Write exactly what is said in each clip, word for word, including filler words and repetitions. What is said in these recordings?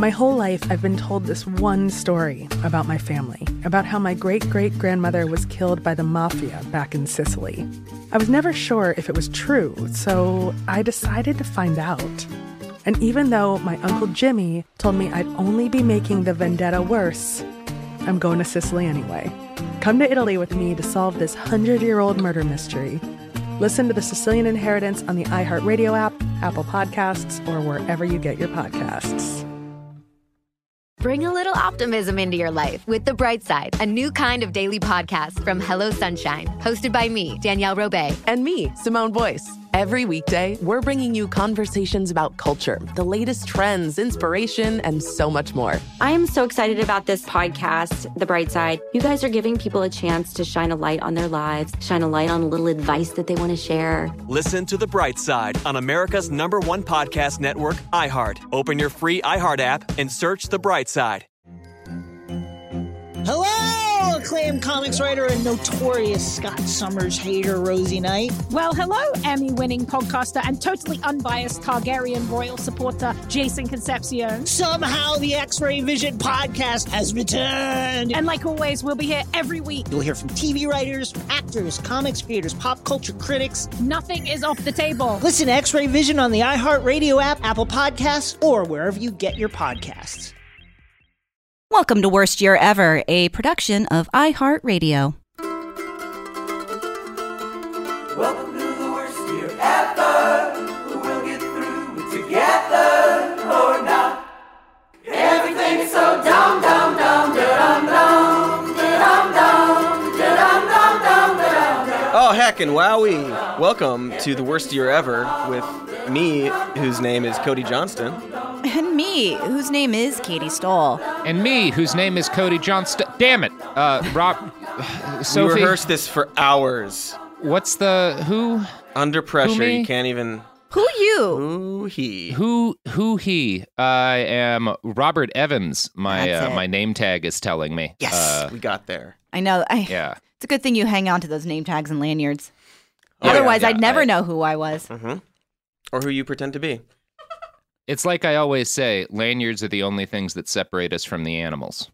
My whole life, I've been told this one story about my family, about how my great-great-grandmother was killed by the mafia back in Sicily. I was never sure if it was true, so I decided to find out. And even though my Uncle Jimmy told me I'd only be making the vendetta worse, I'm going to Sicily anyway. Come to Italy with me to solve this hundred-year-old murder mystery. Listen to The Sicilian Inheritance on the iHeartRadio app, Apple Podcasts, or wherever you get your podcasts. Bring a little optimism into your life with The Bright Side, a new kind of daily podcast from Hello Sunshine, hosted by me, Danielle Robay. And me, Simone Boyce. Every weekday, we're bringing you conversations about culture, the latest trends, inspiration, and so much more. I am so excited about this podcast, The Bright Side. You guys are giving people a chance to shine a light on their lives, shine a light on a little advice that they want to share. Listen to The Bright Side on America's number one podcast network, iHeart. Open your free iHeart app and search The Bright Side. Hello, acclaimed comics writer and notorious Scott Summers hater, Rosie Knight. Well, hello, Emmy-winning podcaster and totally unbiased Targaryen royal supporter, Jason Concepcion. Somehow the X-Ray Vision podcast has returned. And like always, we'll be here every week. You'll hear from T V writers, actors, comics creators, pop culture critics. Nothing is off the table. Listen to X-Ray Vision on the iHeartRadio app, Apple Podcasts, or wherever you get your podcasts. Welcome to Worst Year Ever, a production of iHeartRadio. Welcome to the worst year ever. We'll get through it together or not. Everything is so dumb, dumb, dumb, dum, dum, dum, dum, dum, dum, dum, dum. Oh, heck and wowie. Welcome to the worst year ever with me, whose name is Cody Johnston. And me, whose name is Katie Stoll. And me, whose name is Cody Johnston. Damn it. Uh, Rob, Sophie. We rehearsed this for hours. What's the, who? Under pressure, who me? You can't even. Who you? Who he? Who, who he? I am Robert Evans, my uh, my name tag is telling me. Yes. Uh, we got there. I know. I, yeah. It's a good thing you hang on to those name tags and lanyards. Oh, Otherwise, yeah, yeah, I'd never I, know who I was. Mm-hmm. Or who you pretend to be. It's like I always say, lanyards are the only things that separate us from the animals.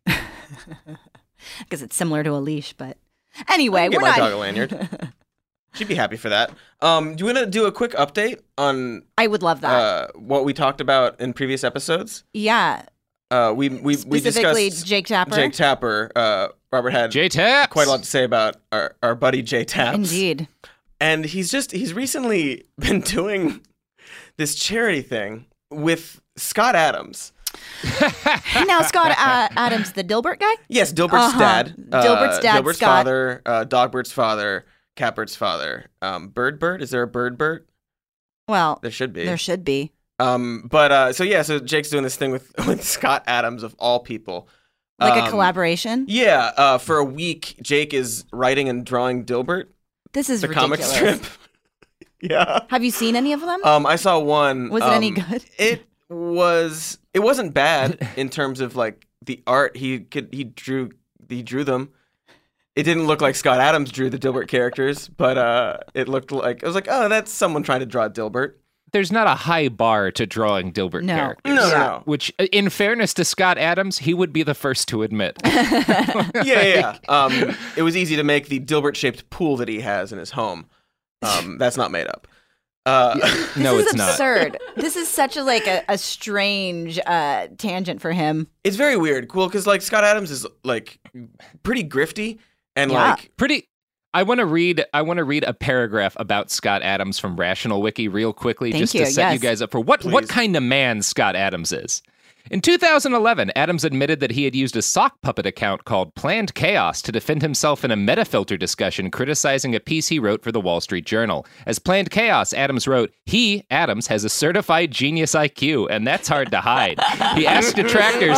Because it's similar to a leash, but anyway, Get we're my not... dog a lanyard. She'd be happy for that. Um, do you want to do a quick update on? I would love that. Uh, what we talked about in previous episodes? Yeah. Uh, we we Specifically, we discussed Jake Tapper. Jake Tapper. Uh, Robert had J Taps. quite a lot to say about our, our buddy J Taps. Indeed. And he's just he's recently been doing this charity thing with Scott Adams. Now Scott uh, Adams, the Dilbert guy? Yes, Dilbert's uh-huh. dad. Dilbert's uh, dad, Dilbert's Scott. father, uh, Dogbert's father, Catbert's father. Um, Bird Bird? Is there a Bird Bird? Well, There should be. there should be. Um, but uh, so yeah, so Jake's doing this thing with, with Scott Adams of all people. Like um, a collaboration? Yeah, uh, for a week, Jake is writing and drawing Dilbert. This is the ridiculous. comic strip. Yeah. Have you seen any of them? Um, I saw one. Was it um, any good? It was. It wasn't bad in terms of like the art. He could. He drew. He drew them. It didn't look like Scott Adams drew the Dilbert characters, but uh, it looked like I was like, oh, that's someone trying to draw Dilbert. There's not a high bar to drawing Dilbert No. characters. No, no, no. Which, in fairness to Scott Adams, he would be the first to admit. yeah, yeah, yeah. Um, it was easy to make the Dilbert-shaped pool that he has in his home. Um, that's not made up. Uh, no, this it's is not. absurd. This is such a like a, a strange uh, tangent for him. It's very weird. Cool, because like Scott Adams is like pretty grifty and Yeah. like Pretty. I want to read. I want to read a paragraph about Scott Adams from Rational Wiki real quickly, Thank just you, to set yes. you guys up for what Please. what kind of man Scott Adams is. In two thousand eleven, Adams admitted that he had used a sock puppet account called Planned Chaos to defend himself in a Metafilter discussion criticizing a piece he wrote for the Wall Street Journal. As Planned Chaos, Adams wrote, he, Adams, has a certified genius I Q, and that's hard to hide. He asked detractors,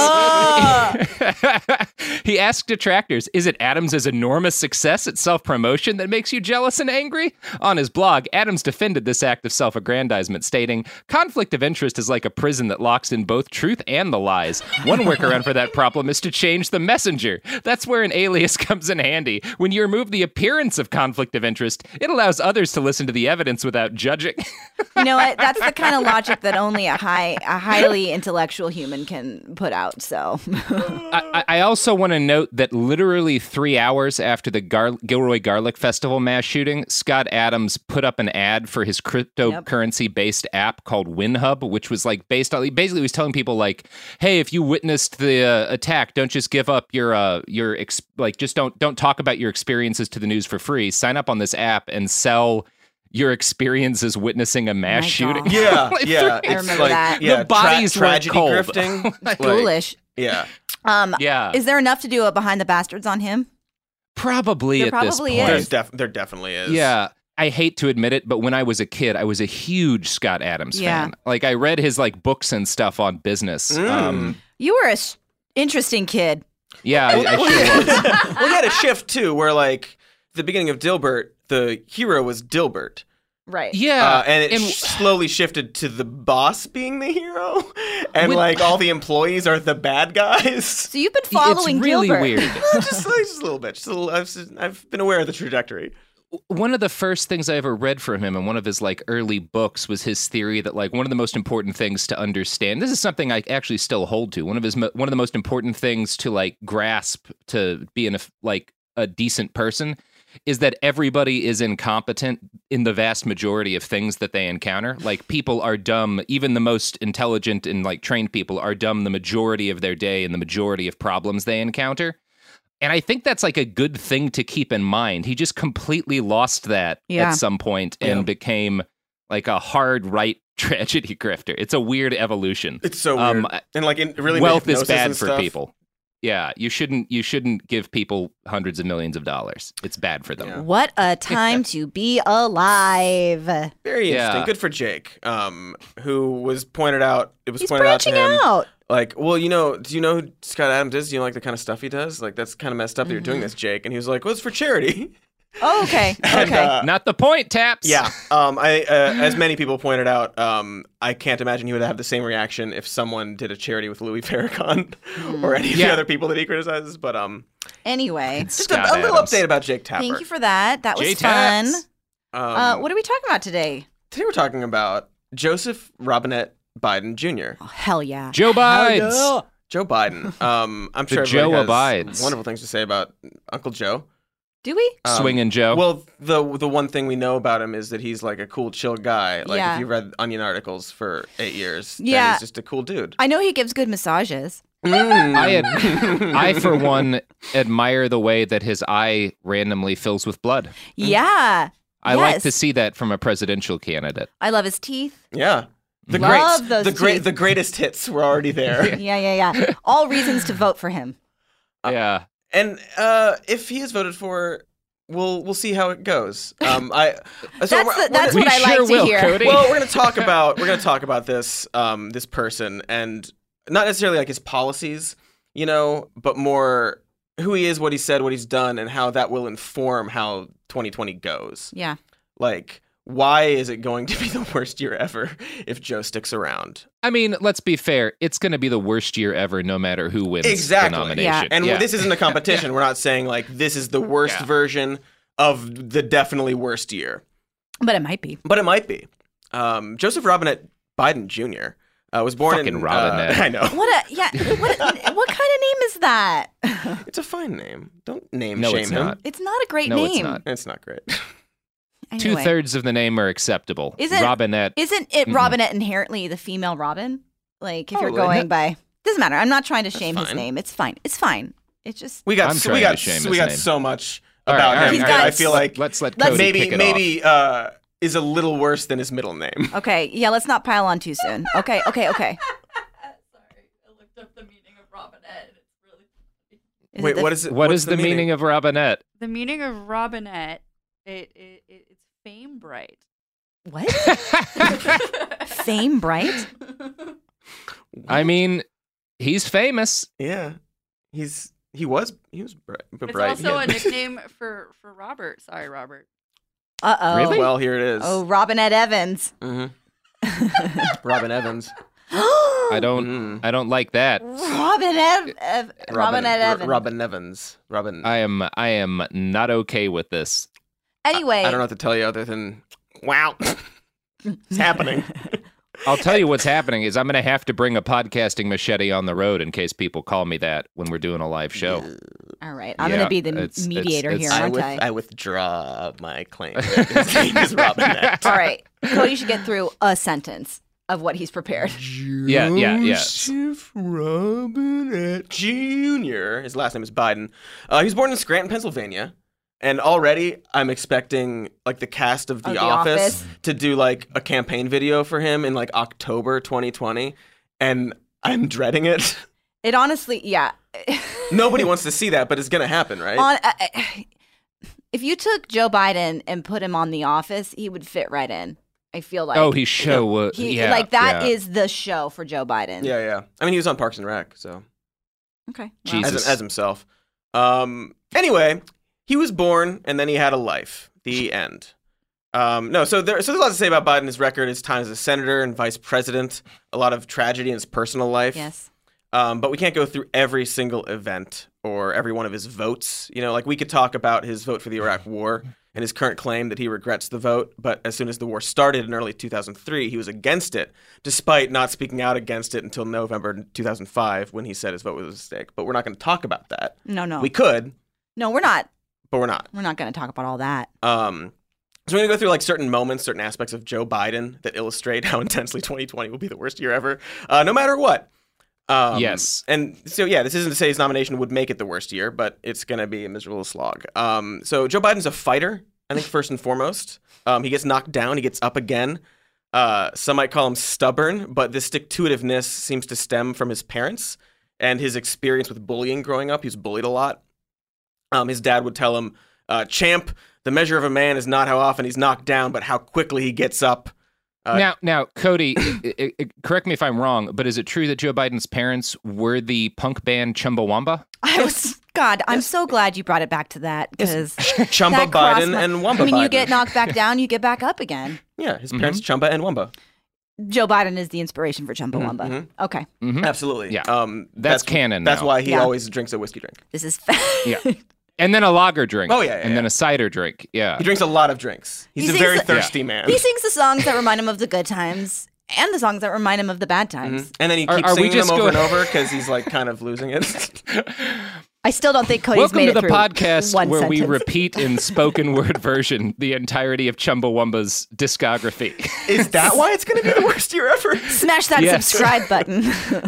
he asked detractors, is it Adams' enormous success at self-promotion that makes you jealous and angry? On his blog, Adams defended this act of self-aggrandizement, stating, conflict of interest is like a prison that locks in both truth and and the lies. One workaround for that problem is to change the messenger. That's where an alias comes in handy. When you remove the appearance of conflict of interest, it allows others to listen to the evidence without judging. You know what? That's the kind of logic that only a high, a highly intellectual human can put out. So, I, I also want to note that literally three hours after the Gar- Gilroy Garlic Festival mass shooting, Scott Adams put up an ad for his cryptocurrency-based app called WinHub, which was like based on basically he was telling people like, "Hey, if you witnessed the uh, attack, don't just give up your uh, your ex- like just don't don't talk about your experiences to the news for free. Sign up on this app and sell." Your experiences witnessing a mass My shooting. God. Yeah, Like, yeah. three- I It's remember like, that. Yeah, The bodies tra- were tragedy cold. grifting. Like, foolish. Yeah. Um, Yeah. Is there enough to do a Behind the Bastards on him? Probably There at this probably point. is. There's def- there definitely is. Yeah. I hate to admit it, but when I was a kid, I was a huge Scott Adams Yeah. fan. Like I read his like books and stuff on business. Mm. Um, You were a sh- interesting kid. yeah, I, I sure was. Well, he had a shift too, where like the beginning of Dilbert, the hero was Dilbert. Right. Yeah, Uh, and it and- sh- slowly shifted to the boss being the hero, and With- like all the employees are the bad guys. So you've been following it's really Gilbert. weird. just, like, just a little bit. Just a little, I've, I've been aware of the trajectory. One of the first things I ever read from him in one of his like early books was his theory that like one of the most important things to understand. This is something I actually still hold to. One of his mo- one of the most important things to like grasp to be in a like a decent person is that everybody is incompetent in the vast majority of things that they encounter. Like people are dumb, even the most intelligent and like trained people are dumb the majority of their day and the majority of problems they encounter. And I think that's like a good thing to keep in mind. He just completely lost that Yeah. at some point and Yeah. became like a hard right tragedy grifter. It's a weird evolution. It's so Um, weird. and like in really Wealth is hypnosis bad and for stuff. people. Yeah, you shouldn't you shouldn't give people hundreds of millions of dollars. It's bad for them. Yeah. What a time to be alive. Very interesting. Yeah. Good for Jake, um, who was pointed out. It was He's pointed out to branching him. out. Like, well, you know, do you know who Scott Adams is? Do you know, like the kind of stuff he does? Like, that's kind of messed up that you're doing Mm-hmm. this, Jake. And he was like, well, it's for charity. Oh, okay. And, Okay. uh, Not the point, Taps. Yeah. Um, I, uh, as many people pointed out, um, I can't imagine he would have the same reaction if someone did a charity with Louis Farrakhan or any of Yeah. the other people that he criticizes. But um, Anyway, just Scott a, a little Adams. update about Jake Tapper. thank you for that. That was J-Taps. fun. Um, Uh, what are we talking about today? today we're talking about Joseph Robinette Biden Junior Oh, hell yeah. Joe Bides. Joe Biden. Um, I'm The sure Joe everybody has abides. wonderful things to say about Uncle Joe. Do we? Um, Swinging Joe. Well, the the one thing we know about him is that he's like a cool, chill guy. Like Yeah. if you read Onion articles for eight years, then Yeah. he's just a cool dude. I know he gives good massages. Mm. I had, I for one admire the way that his eye randomly fills with blood. Yeah. I like Yes. to see that from a presidential candidate. I love his teeth. Yeah. The Love greats, those the great, teeth. the greatest hits were already there. Yeah, yeah, yeah. All reasons to vote for him. yeah. And uh, if he is voted for, we'll we'll see how it goes. Um, I so That's we're- the- we're that's gonna- what I like sure to will, hear. Cody. Well, we're gonna talk about we're gonna talk about this um this person and not necessarily like his policies, you know, but more who he is, what he said, what he's done, and how that will inform how twenty twenty goes. Yeah. Like, why is it going to be the worst year ever if Joe sticks around? I mean, let's be fair. It's going to be the worst year ever, no matter who wins Exactly. the nomination. Yeah. And Yeah. this isn't a competition. We're not saying like this is the worst Yeah. version of the definitely worst year, But it might be. but it might be. Um, Joseph Robinette Biden Junior Uh, was born Fucking in. Robinette. Uh, I know. What a yeah. What what kind of name is that? It's a fine name. Don't name No, shame it's him. not. It's not a great No, name. it's not. It's not great. Two Anyway. thirds of the name are acceptable. Isn't- Robinette. Isn't it Mhm. Robinette inherently the female Robin? Like if you're Probably. going by doesn't matter. I'm not trying to shame his fine. name. It's fine. It's fine. It's just We got I'm so, trying we got to shame so, his we got name. so much All right, about all right, him He's that got- I feel like let's let let's- Cody maybe kick it maybe uh, is a little worse than his middle name. okay. Yeah, let's not pile on too soon. Okay, okay, okay. Sorry, I looked up the meaning of Robinette, and it's really Is Wait, it the- what is it? What what's is the meaning of Robinette? the meaning of Robinette. It, it, it it's fame bright. what? Fame bright? I mean, he's famous. Yeah, he's he was he was bright. But It's bright. also yeah. a nickname for for Robert. Sorry, Robert. Uh oh. Really? Well, here it is. Oh, Robinette Evans. hmm Robin Evans. I don't. Mm. I don't like that. Robin Ev- Ev- Robin Ed Evans. Robin Evans. Robin. I am. I am not okay with this. Anyway, I, I don't know what to tell you other than wow, it's happening. I'll tell you what's happening is I'm going to have to bring a podcasting machete on the road in case people call me that when we're doing a live show. All right, I'm Yeah, going to be the it's- mediator it's- here, it's- I, aren't with, I? I withdraw my claim. His name is Robin Evans. All right, Cody should get through a sentence of what he's prepared. Yeah, yeah, yeah. Joseph Robinette Junior His last name is Biden. Uh, he was born in Scranton, Pennsylvania. And already I'm expecting like the cast of The, Of The Office, Office. to do like a campaign video for him in like October twenty twenty. And I'm dreading it. It honestly, yeah. Nobody wants to see that, but it's going to happen, right? On, uh, uh, if you took Joe Biden and put him on The Office, he would fit right in. I feel like. Oh, he show would. He, yeah, like that yeah. is the show for Joe Biden. yeah, yeah. I mean, he was on Parks and Rec, so. Okay. well. Jesus. As, as himself. Um, anyway, he was born and then he had a life. The end. Um, no, so, there, so there's a lot to say about Biden. His record, his time as a senator and vice president, a lot of tragedy in his personal life. Yes. Um, but we can't go through every single event or every one of his votes. You know, like we could talk about his vote for the Iraq War and his current claim that he regrets the vote. But as soon as the war started in early two thousand three, he was against it, despite not speaking out against it until November two thousand five when he said his vote was a mistake. But we're not going to talk about that. No, no. We could, No, we're not. but we're not. We're not going to talk about all that. Um, so we're going to go through like certain moments, certain aspects of Joe Biden that illustrate how intensely twenty twenty will be the worst year ever, uh, no matter what. Um, Yes. And so, yeah, this isn't to say his nomination would make it the worst year, but it's going to be a miserable slog. Um, so Joe Biden's a fighter, I think, first and foremost. Um, he gets knocked down. He gets up again. Uh, some might call him stubborn, but this stick-to-itiveness seems to stem from his parents and his experience with bullying growing up. He was bullied a lot. Um, his dad would tell him, uh, champ, the measure of a man is not how often he's knocked down, but how quickly he gets up. Uh, now, now, Cody, i i i- correct me if I'm wrong, but is it true that Joe Biden's parents were the punk band Chumbawamba? I was God. I'm so glad you brought it back to that because Chumba Biden and Wamba When Biden. you get knocked back down, you get back up again. Yeah, his parents, Chumba and Wamba. Joe Biden is the inspiration for Chumbawamba. Mhm. Okay, Mhm. Absolutely. Yeah. Um, That's canon That's now. why he Yeah. always drinks a whiskey drink. this is fa- Yeah. And then a lager drink. Oh, yeah, yeah, And then yeah. a cider drink. Yeah. He drinks a lot of drinks. He's He a sings very the- thirsty man. He sings the songs that remind him of the good times and the songs that remind him of the bad times. Mhm. And then he Are- keeps are we singing them just over go- and over because he's like kind of losing it. I still don't think Cody's Welcome made to it the through podcast one where we sentence. repeat in spoken word version the entirety of Chumbawamba's discography. Is that why it's going to be the worst year ever? Smash that Yes. subscribe button.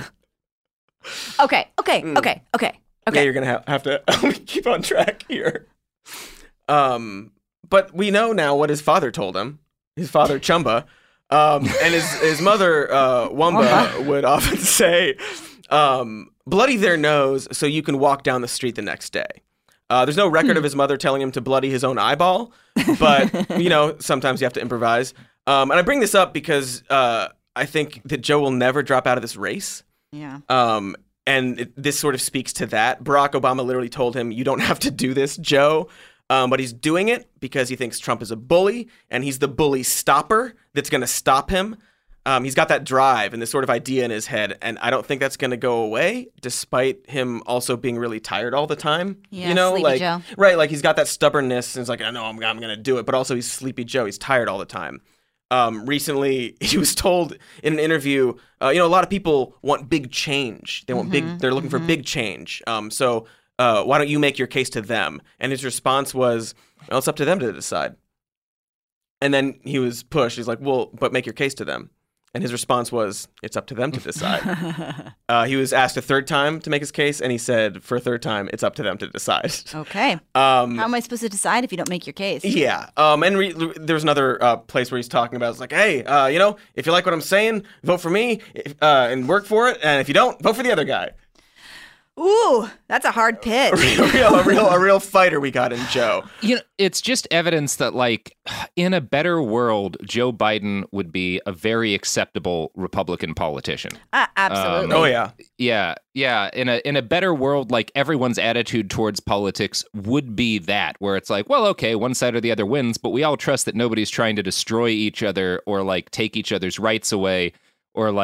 okay, okay, Mm. okay, okay, Yeah, okay. you're gonna have, have to keep on track here. Um, but we know now what his father told him. His father, Chumba, um, and his his mother, uh, Wamba, would often say, um, "Bloody their nose so you can walk down the street the next day." Uh, there's no record of his mother telling him to bloody his own eyeball, but you know sometimes you have to improvise. Um, and I bring this up because uh, I think that Joe will never drop out of this race. Yeah. Um, and it, this sort of speaks to that. Barack Obama literally told him, "You don't have to do this, Joe." Um, but he's doing it because he thinks Trump is a bully, and he's the bully stopper that's going to stop him. Um, he's got that drive and this sort of idea in his head, and I don't think that's going to go away, despite him also being really tired all the time. Yeah, you know, Sleepy like Joe. right, like he's got that stubbornness, and it's like, I know I'm, I'm going to do it, but also he's Sleepy Joe. He's tired all the time. Um, recently, he was told in an interview, uh, you know, a lot of people want big change. They want big. They're looking for big change. Um, so uh, why don't you make your case to them? And his response was, well, it's up to them to decide. And then he was pushed. He's like, well, but make your case to them. And his response was, it's up to them to decide. uh, he was asked a third time to make his case, and he said, for a third time, it's up to them to decide. Okay. Um, How am I supposed to decide if you don't make your case? yeah. Um, and re- there was another uh, place where he's talking about, it's like, hey, uh, you know, if you like what I'm saying, vote for me if, uh, and work for it. And if you don't, vote for the other guy. Ooh, that's a hard pitch. A real, a real, a real fighter we got in Joe. You know, it's just evidence that, like, in a better world, Joe Biden would be a very acceptable Republican politician. Uh, absolutely. Um, Oh, yeah. Yeah, yeah. In a in a better world, like, everyone's attitude towards politics would be that, where it's like, well, okay, one side or the other wins, but we all trust that nobody's trying to destroy each other or like take each other's rights away or like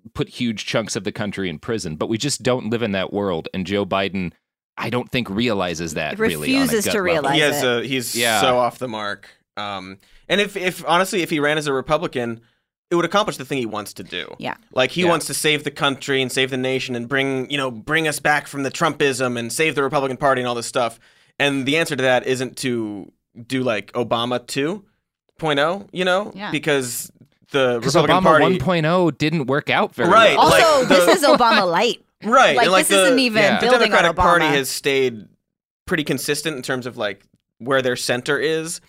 put huge chunks of the country in prison. But we just don't live in that world. And Joe Biden, I don't think realizes that really. Refuses on a gut to realize level. He has it. a, he's Yeah. so off the mark. Um, and if, if honestly, if he ran as a Republican, it would accomplish the thing he wants to do. Yeah. Like he Yeah. wants to save the country and save the nation and bring, you know, bring us back from the Trumpism and save the Republican Party and all this stuff. And the answer to that isn't to do like Obama two point oh, you know? Yeah. Because the Because Republican Obama Party 1.0 didn't work out very Right. well. Also, like the- this is Obama light. Right. Like, and like this the, isn't even Yeah. the building on Democratic Obama. Party has stayed pretty consistent in terms of like where their center is,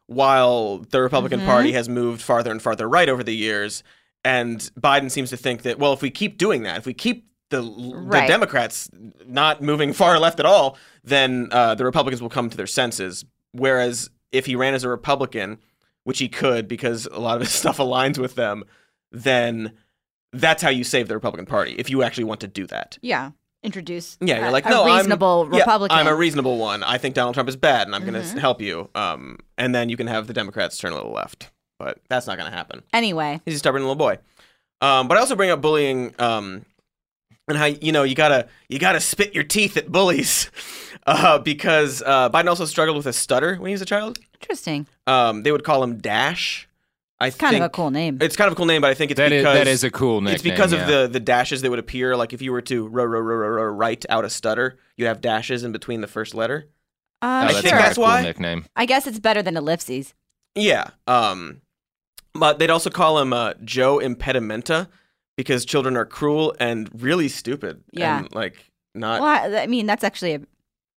while the Republican Mhm. Party has moved farther and farther right over the years. And Biden seems to think that, well, if we keep doing that, if we keep the, Right. the Democrats not moving far left at all, then uh, the Republicans will come to their senses. Whereas if he ran as a Republican, which he could because a lot of his stuff aligns with them, then that's how you save the Republican Party, if you actually want to do that. Yeah. Introduce Yeah, you're a, like, a no, reasonable I'm, yeah, Republican. I'm a reasonable one. I think Donald Trump is bad, and I'm going Mhm. to help you. Um, and then you can have the Democrats turn a little left. But that's not going to happen. Anyway. He's a stubborn little boy. Um, but I also bring up bullying um, and how, you know, you gotta you gotta spit your teeth at bullies uh, because uh, Biden also struggled with a stutter when he was a child. Interesting. Um, they would call him Dash. I It's kind think, of a cool name. It's kind of a cool name, but I think it's That is- because that is a cool It's nickname, because yeah. of the the dashes that would appear. Like if you were to row row row row row write out a stutter, you have dashes in between the first letter. Uh, Oh, I that's think not a that's cool why. nickname. I guess it's better than ellipses. Yeah. Um, but they'd also call him uh, Joe Impedimenta because children are cruel and really stupid. Yeah. And, like, not. Well, I, I mean, that's actually a,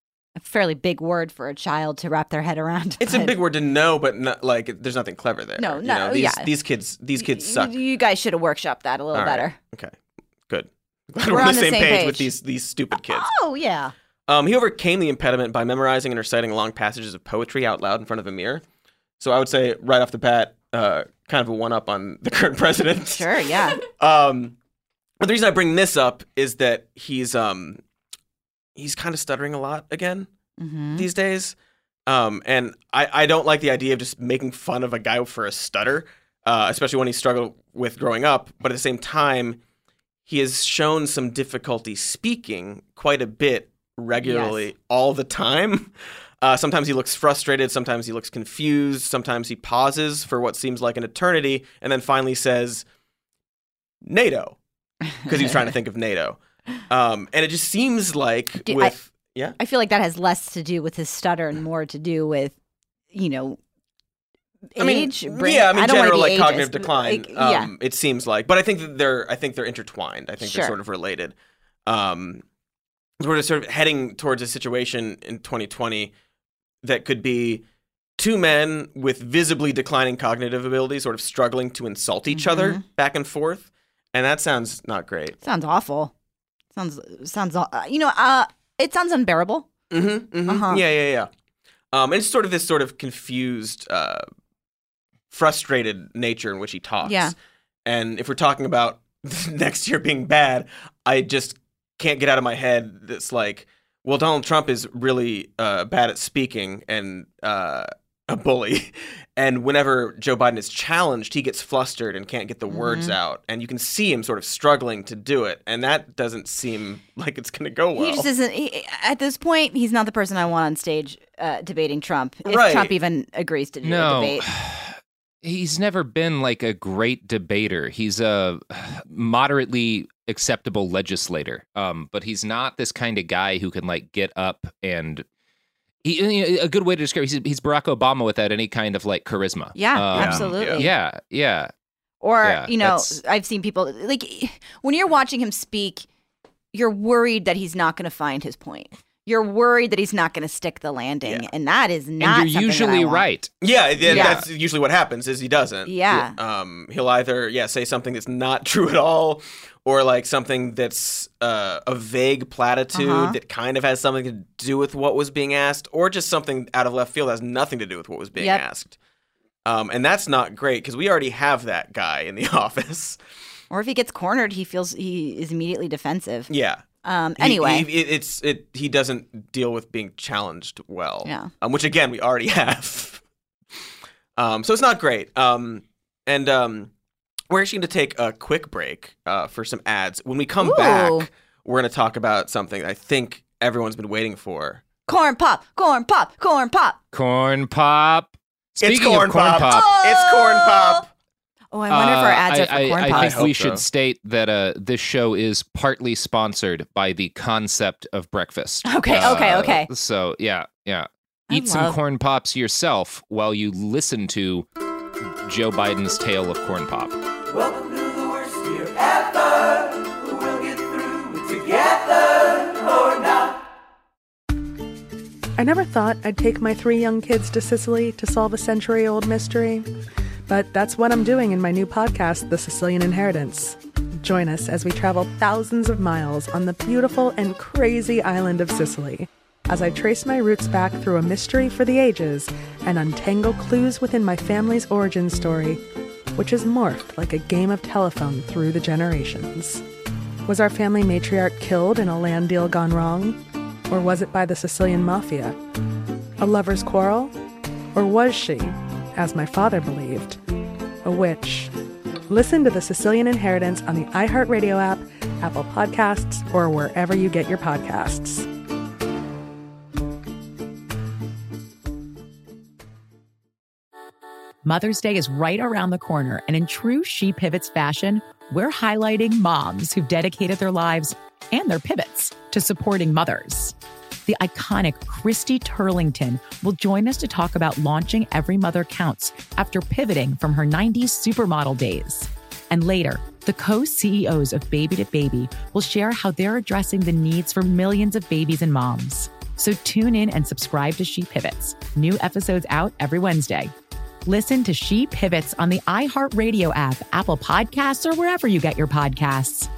a fairly big word for a child to wrap their head around. It's a but- big word to know, but not, like, there's nothing clever there. No, You no, know, these, yeah. These kids, these kids Y- suck. You guys should have workshopped that a little All right. better. Okay. Good. Glad We're we're, on on the the same, same page, page. with these these stupid kids. Oh, yeah. Um, he overcame the impediment by memorizing and reciting long passages of poetry out loud in front of a mirror. So I would say right off the bat, uh, kind of a one-up on the current president. Sure, yeah. um, but the reason I bring this up is that he's um, he's kind of stuttering a lot again Mhm. these days. Um, and I, I don't like the idea of just making fun of a guy for a stutter, uh, especially when he struggled with growing up. But at the same time, he has shown some difficulty speaking quite a bit regularly Yes. all the time. Uh, sometimes he looks frustrated. Sometimes he looks confused. Sometimes he pauses for what seems like an eternity and then finally says, NATO, because he was trying to think of NATO. Um, and it just seems like Do- with, yeah. I feel like that has less to do with his stutter and more to do with, you know, I mean, age. brain- yeah, I mean, don't wanna general be like cognitive ageist, but, decline. like, yeah. um, It seems like, but I think that they're, I think they're intertwined. I think Sure. they're sort of related. Um, we're sort of heading towards a situation in twenty twenty that could be two men with visibly declining cognitive abilities, sort of struggling to insult each other Mhm. back and forth, and that sounds not great. Sounds awful. Sounds sounds uh, you know uh it sounds unbearable. Mm-hmm. mm-hmm. Uh-huh. Yeah, yeah, yeah. Um, and it's sort of this sort of confused, uh, frustrated nature in which he talks. Yeah. And if we're talking about next year being bad, I just can't get out of my head that's like, well, Donald Trump is really uh, bad at speaking and uh, a bully. And whenever Joe Biden is challenged, he gets flustered and can't get the words Mhm. out. And you can see him sort of struggling to do it. And that doesn't seem like it's going to go well. He just isn't. He, at this point, he's not the person I want on stage uh, debating Trump. If Right. Trump even agrees to do No. a debate. He's never been like a great debater. He's a moderately acceptable legislator, um, but he's not this kind of guy who can like get up and. He, a good way to describe he's, he's Barack Obama without any kind of like charisma. Yeah, Um, absolutely. Yeah, yeah. Or Yeah, you know, that's- I've seen people like when you're watching him speak, you're worried that he's not going to find his point. You're worried that he's not going to stick the landing, and that is not. And you're something that I usually want. right. Yeah, th- Yeah. that's usually what happens is he doesn't. Yeah. Um, he'll either yeah say something that's not true at all, or like something that's uh, a vague platitude Uh-huh. that kind of has something to do with what was being asked, or just something out of left field that has nothing to do with what was being Yep. asked. Um, and that's not great because we already have that guy in the office. Or if he gets cornered, he feels he is immediately defensive. Yeah. Um. He- Anyway, he, it, it's it. He doesn't deal with being challenged well. Yeah. Um, which again we already have. um. So it's not great. Um. And um, we're actually going to take a quick break uh, for some ads. When we come Ooh. back, we're going to talk about something I think everyone's been waiting for. Corn pop, corn pop, corn pop. Corn pop. Speaking it's corn of corn pop. pop. Oh! It's corn pop. Oh, I wonder uh, if our ads I, are for I, corn I pops. think I we hope should so. state that uh, this show is partly sponsored by the concept of breakfast. Okay, Uh, okay, okay. So, yeah, yeah. I Eat some love- corn pops yourself while you listen to Joe Biden's tale of corn pop. Welcome to the worst year ever. We'll get through it together or not. I never thought I'd take my three young kids to Sicily to solve a century-old mystery. But that's what I'm doing in my new podcast, The Sicilian Inheritance. Join us as we travel thousands of miles on the beautiful and crazy island of Sicily, as I trace my roots back through a mystery for the ages and untangle clues within my family's origin story, which has morphed like a game of telephone through the generations. Was our family matriarch killed in a land deal gone wrong? Or was it by the Sicilian mafia? A lover's quarrel? Or was she, as my father believed, a witch? Listen to The Sicilian Inheritance on the iHeartRadio app, Apple Podcasts, or wherever you get your podcasts. Mother's Day is right around the corner, and in true She Pivots fashion, we're highlighting moms who've dedicated their lives and their pivots to supporting mothers. The iconic Christy Turlington will join us to talk about launching Every Mother Counts after pivoting from her nineties supermodel days. And later, the co-C E Os of Baby to Baby will share how they're addressing the needs for millions of babies and moms. So tune in and subscribe to She Pivots. New episodes out every Wednesday. Listen to She Pivots on the iHeartRadio app, Apple Podcasts, or wherever you get your podcasts.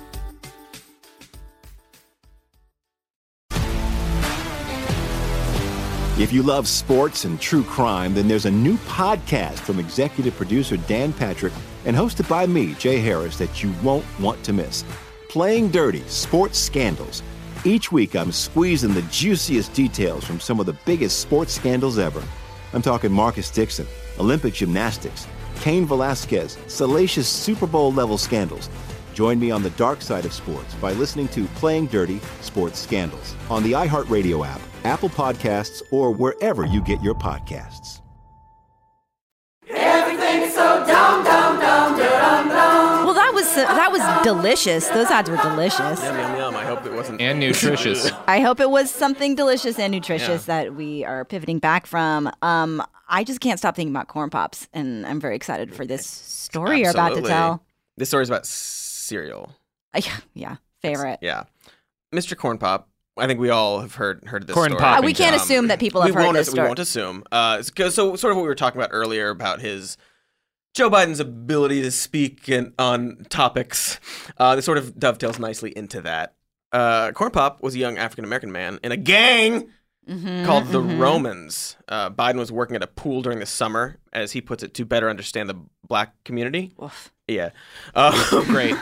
If you love sports and true crime, then there's a new podcast from executive producer Dan Patrick and hosted by me, Jay Harris, that you won't want to miss. Playing Dirty: Sports Scandals. Each week, I'm squeezing the juiciest details from some of the biggest sports scandals ever. I'm talking Marcus Dixon, Olympic gymnastics, Cain Velasquez, salacious Super Bowl-level scandals. Join me on the dark side of sports by listening to Playing Dirty: Sports Scandals on the iHeartRadio app, Apple Podcasts, or wherever you get your podcasts. Everything's so dumb, dumb, dumb, dumb, dumb. Well, that was that was delicious. Those ads were delicious. Yum, yum, yum. I hope it wasn't... And nutritious. I hope it was something delicious and nutritious yeah. that we are pivoting back from. Um, I just can't stop thinking about corn pops, and I'm very excited for this story you're about to tell. This story is about cereal. Uh, yeah, yeah, favorite. Yeah. Mister Corn Pop. I think we all have heard heard this Corn story. Pop. Uh, we can't um, assume that people have we heard won't this as, story. We won't assume. Uh, so, so sort of what we were talking about earlier about his Joe Biden's ability to speak in, on topics. Uh, this sort of dovetails nicely into that. Uh, Corn Pop was a young African-American man in a gang mm-hmm, called the mm-hmm. Romans. Uh, Biden was working at a pool during the summer, as he puts it, to better understand the black community. Oof. Yeah. Uh, Great.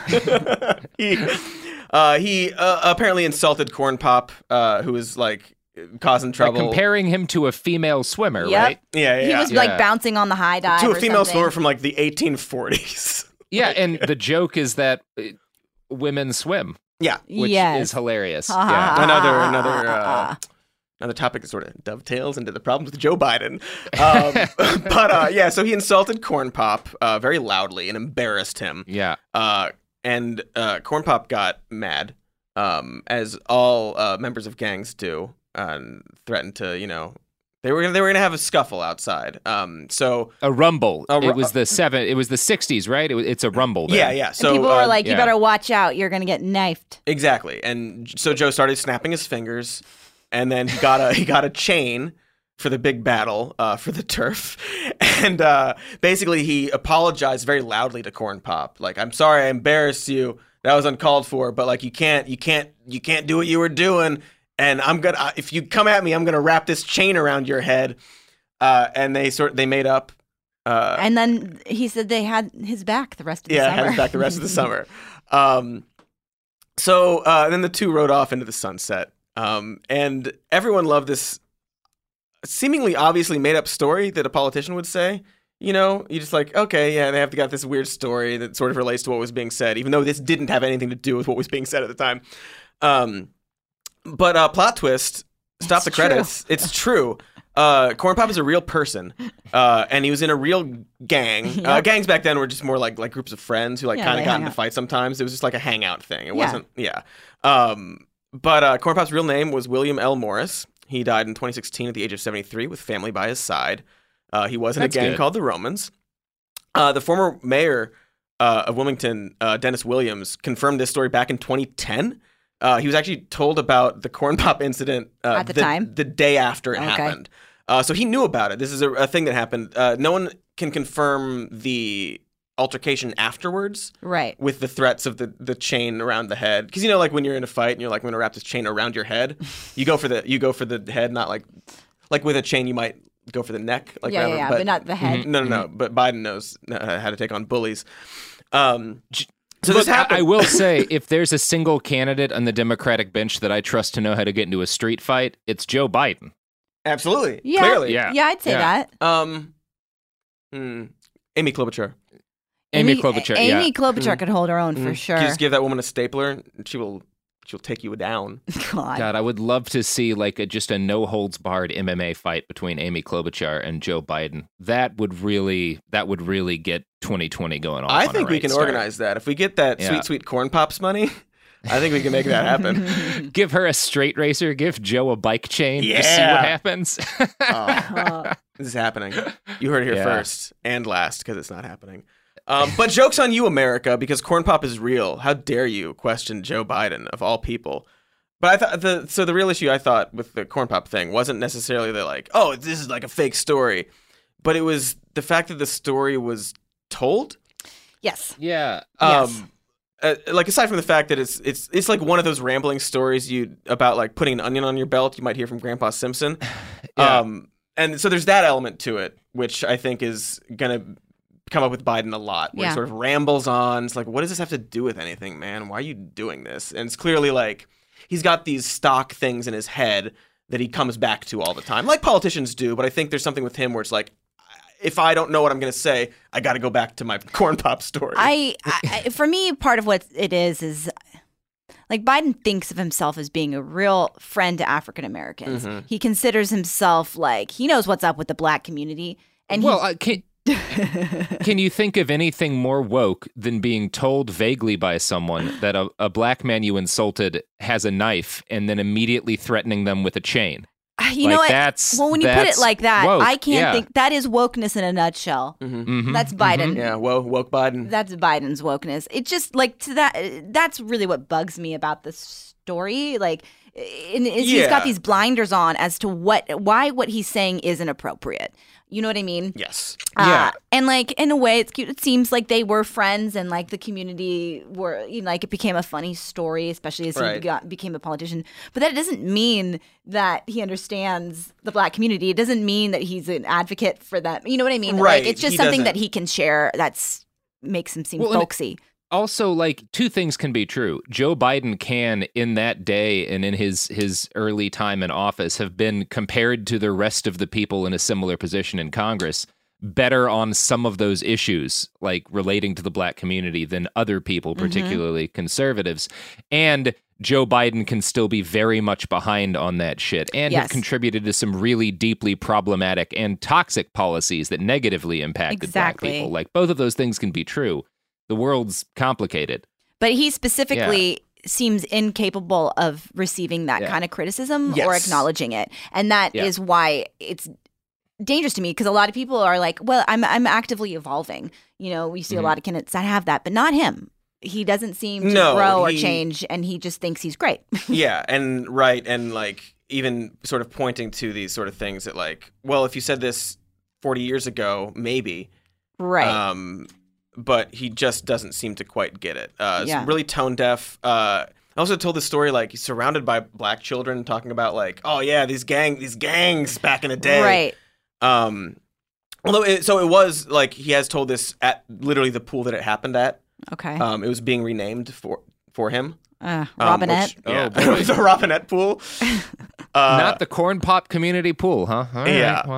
he uh, he uh, apparently insulted Corn Pop, uh, who was like causing trouble. Like comparing him to a female swimmer, yep. right? Yeah, yeah. He was yeah. like bouncing on the high dive to a or female something. swimmer from like the eighteen forties. Yeah, and the joke is that uh, women swim. Yeah, which yes. is hilarious. Ha, yeah. ha, another ha, another ha, uh, ha. another topic that sort of dovetails into the problems with Joe Biden. Um, but uh, yeah, so he insulted Corn Pop uh, very loudly and embarrassed him. Yeah. Uh, and uh, Corn Pop got mad, um, as all uh, members of gangs do, and threatened to, you know, they were gonna, they were gonna have a scuffle outside. Um, so a rumble. A ru- it was the seven. It was the sixties, right? It was, it's a rumble. Then. Yeah, yeah. So and people were uh, like, "You yeah. better watch out. You're gonna get knifed." Exactly. And so Joe started snapping his fingers, and then he got a he got a chain for the big battle uh, for the turf, and uh, basically he apologized very loudly to Corn Pop, like, "I'm sorry, I embarrassed you. That was uncalled for. But like, you can't, you can't, you can't do what you were doing. And I'm gonna, if you come at me, I'm gonna wrap this chain around your head." Uh, and they sort, they made up. Uh, and then he said they had his back the rest of the yeah, summer. had his back the rest of the summer. Um, so uh, then the two rode off into the sunset, um, and everyone loved this seemingly obviously made up story that a politician would say. You know, you just like, okay, yeah, they have got this weird story that sort of relates to what was being said, even though this didn't have anything to do with what was being said at the time. Um, but uh, plot twist, stop It's the credits. true. It's true. Uh, Corn Pop is a real person, uh, and he was in a real gang. Yep. Uh, gangs back then were just more like like groups of friends who like Yeah, kind they of got hang into out. fights sometimes. It was just like a hangout thing. It Yeah. wasn't, yeah. Um, but uh, Corn Pop's real name was William L. Morris. He died in twenty sixteen at the age of seventy-three with family by his side. Uh, he was in That's a gang good. called the Romans. Uh, the former mayor uh, of Wilmington, uh, Dennis Williams, confirmed this story back in twenty ten. Uh, he was actually told about the Corn Pop incident uh, At the time? the day after it Okay. happened. Uh, so he knew about it. This is a, a thing that happened. Uh, no one can confirm the altercation afterwards Right. with the threats of the, the chain around the head. Because, you know, like when you're in a fight and you're like, I'm going to wrap this chain around your head, you go for the you go for the head, not like like with a chain you might go for the neck. Like Yeah, whatever, yeah, yeah, but not the head. No, no, no. But Biden knows uh, how to take on bullies. Um, so Look, this happened. I, I will say, if there's a single candidate on the Democratic bench that I trust to know how to get into a street fight, it's Joe Biden. Absolutely. Yeah. Clearly. Yeah. Yeah, I'd say Yeah. that. Um, hmm, Amy Klobuchar. Amy, Klobuchar. Amy yeah. Klobuchar Mm. could hold her own for Mm. sure. You just give that woman a stapler, and she will she'll take you down. God. God, I would love to see like a, just a no holds barred M M A fight between Amy Klobuchar and Joe Biden. That would really, that would really get twenty twenty going on. I on a think we right can start. organize that. If we get that Yeah. sweet, sweet Corn Pops money, I think we can make that happen. Give her a straight racer. Give Joe a bike chain. Just see Yeah. what happens. Oh, this is happening. You heard it here Yeah. first and last because it's not happening. Um, but joke's on you, America, because Corn Pop is real. How dare you question Joe Biden of all people? But I thought the so the real issue I thought with the Corn Pop thing wasn't necessarily that like, oh, this is like a fake story, but it was the fact that the story was told. Yes. Yeah. Um, uh, like aside from the fact that it's it's it's like one of those rambling stories you about like putting an onion on your belt you might hear from Grandpa Simpson. Yeah. Um, and so there's that element to it, which I think is gonna come up with Biden a lot, where Yeah. he sort of rambles on. It's like, what does this have to do with anything, man? Why are you doing this? And it's clearly like he's got these stock things in his head that he comes back to all the time, like politicians do. But I think there's something with him where it's like, if I don't know what I'm going to say, I got to go back to my Corn Pop story. I, I, for me, part of what it is is like Biden thinks of himself as being a real friend to African Americans. Mhm. He considers himself like he knows what's up with the black community, and well, he, uh, can, can you think of anything more woke than being told vaguely by someone that a, a black man you insulted has a knife and then immediately threatening them with a chain? you like, know what? That's, well, when you put it that's like that, woke. I can't Yeah. think that is wokeness in a nutshell. Mhm. That's Biden. Yeah, whoa, woke Biden. That's Biden's wokeness. It just like to that. That's really what bugs me about the story. Like, and is he's Yeah. got these blinders on as to what, why what he's saying isn't appropriate. You know what I mean? Yes. Uh, Yeah. And like in a way, it's cute. It seems like they were friends, and like the community were, you know, like it became a funny story, especially as he Right. got, became a politician. But that doesn't mean that he understands the black community. It doesn't mean that he's an advocate for them. You know what I mean? Right. Like it's just He something doesn't. that he can share. That's makes him seem Well, and it- folksy. Also, like, two things can be true. Joe Biden can, in that day and in his his early time in office, have been compared to the rest of the people in a similar position in Congress, better on some of those issues, like relating to the black community, than other people, particularly conservatives. And Joe Biden can still be very much behind on that shit and have Yes. contributed to some really deeply problematic and toxic policies that negatively impacted Exactly. black people. Like, both of those things can be true. The world's complicated. But he specifically seems incapable of receiving that Yeah. kind of criticism or Yes. acknowledging it. And that Yeah. is why it's dangerous to me, because a lot of people are like, well, I'm I'm actively evolving. You know, we see Mhm. a lot of candidates that have that, but not him. He doesn't seem to No, grow or he- change, and he just thinks he's great. Yeah, and right, and like even sort of pointing to these sort of things that like, well, if you said this forty years ago, maybe. Right. Um, but he just doesn't seem to quite get it. Uh, it's Yeah. really tone deaf. Uh, I also told the story like he's surrounded by black children talking about like, oh yeah, these gang, these gangs back in the day. Right. Um, although it, so it was like he has told this at literally the pool that it happened at. Okay. Um, it was being renamed for for him. Uh, Um, Robinette. which- Yeah. oh, boy. It was a Robinette pool. Uh, Not the corn pop community pool, huh? All right, yeah. well.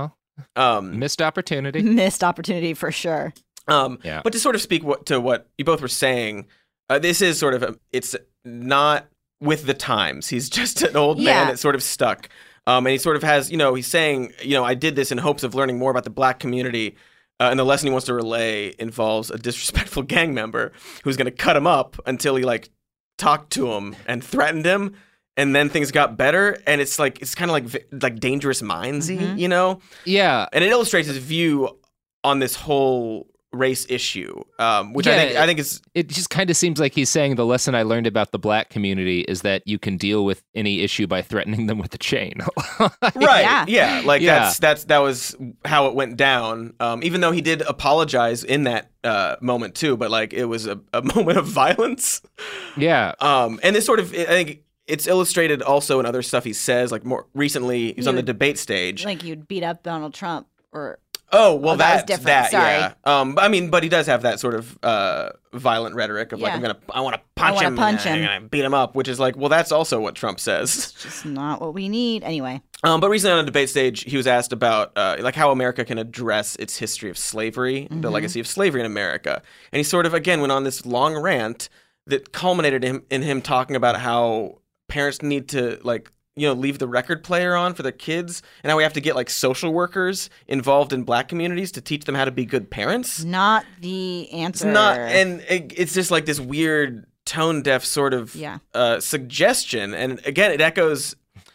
Um, Missed opportunity. Missed opportunity for sure. Um, Yeah. But to sort of speak what, to what you both were saying, uh, this is sort of a, it's not with the times. He's just an old man Yeah. that's sort of stuck. Um, and he sort of has, you know, he's saying, you know, I did this in hopes of learning more about the black community. Uh, and the lesson he wants to relay involves a disrespectful gang member who's going to cut him up until he like talked to him and threatened him. And then things got better. And it's like, it's kind of like, vi- like Dangerous Minds-y, Mm-hmm. you know? Yeah. And it illustrates his view on this whole race issue, um, which I Yeah, think I think is It just kind of seems like he's saying the lesson I learned about the black community is that you can deal with any issue by threatening them with a chain. right. Yeah. Yeah, like Yeah. that's that's that was how it went down. Um, even though he did apologize in that uh, moment too, but like it was a, a moment of violence. Yeah. Um, and this sort of I think it's illustrated also in other stuff he says. Like more recently, he was on the You'd- debate stage. Like you'd beat up Donald Trump or Oh well, Oh, that was that's different. that. Sorry. Yeah. Um. I mean, but he does have that sort of uh violent rhetoric of like Yeah. I'm gonna I want to punch wanna him, punch and him. I'm gonna beat him up, which is like well, that's also what Trump says. just not what we need. Anyway. Um. But recently on a debate stage, he was asked about uh like how America can address its history of slavery, the Mhm. legacy of slavery in America, and he sort of again went on this long rant that culminated in, in him talking about how parents need to like. You know, leave the record player on for their kids, and now we have to get like social workers involved in black communities to teach them how to be good parents. Not the answer. It's not, and it, it's just like this weird tone deaf sort of Yeah. uh, suggestion. And again, it echoes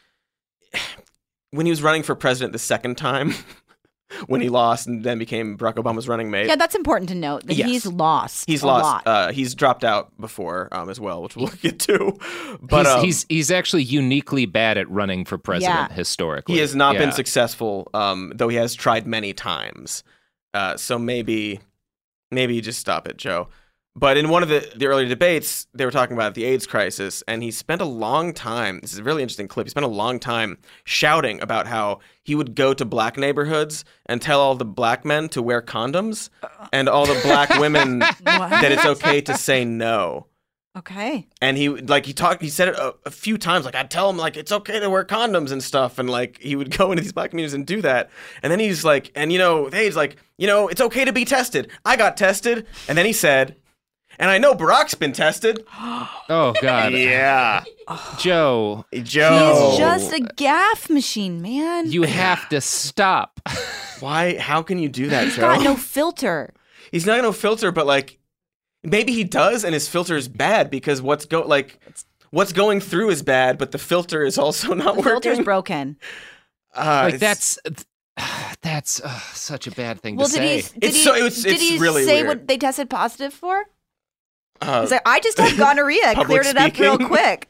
when he was running for president the second time, when he lost and then became Barack Obama's running mate. Yeah, that's important to note that Yes. he's lost. He's a lost. lot. Uh, he's dropped out before um, as well, which we'll get to. But he's, um, he's he's actually uniquely bad at running for president Yeah. historically. he has not Yeah. been successful, um, though he has tried many times. Uh, so maybe, maybe you just stop it, Joe. But in one of the, the earlier debates, they were talking about the AIDS crisis, and he spent a long time, this is a really interesting clip, he spent a long time shouting about how he would go to black neighborhoods and tell all the black men to wear condoms, and all the black women that it's okay to say no. Okay. And he like he talked he said it a, a few times like I'd tell him like it's okay to wear condoms and stuff, and like he would go into these black communities and do that, and then he's like and you know he's like you know it's okay to be tested. I got tested, and then he said, and I know Barack's been tested. Oh God. Yeah. Joe. Joe. He's just a gaff machine, man. You have to stop. Why? How can you do that, He's Joe? got no filter. He's not no filter, but like maybe he does, and his filter is bad because what's go like what's going through is bad, but the filter is also not The working. filter's broken. Uh, like it's- that's that's uh, such a bad thing Well, to did say. he? Did It's he, so- it's- did it's he really say weird. what they tested positive for? uh, He's like, I just had gonorrhea. Public Cleared it up real speaking. quick.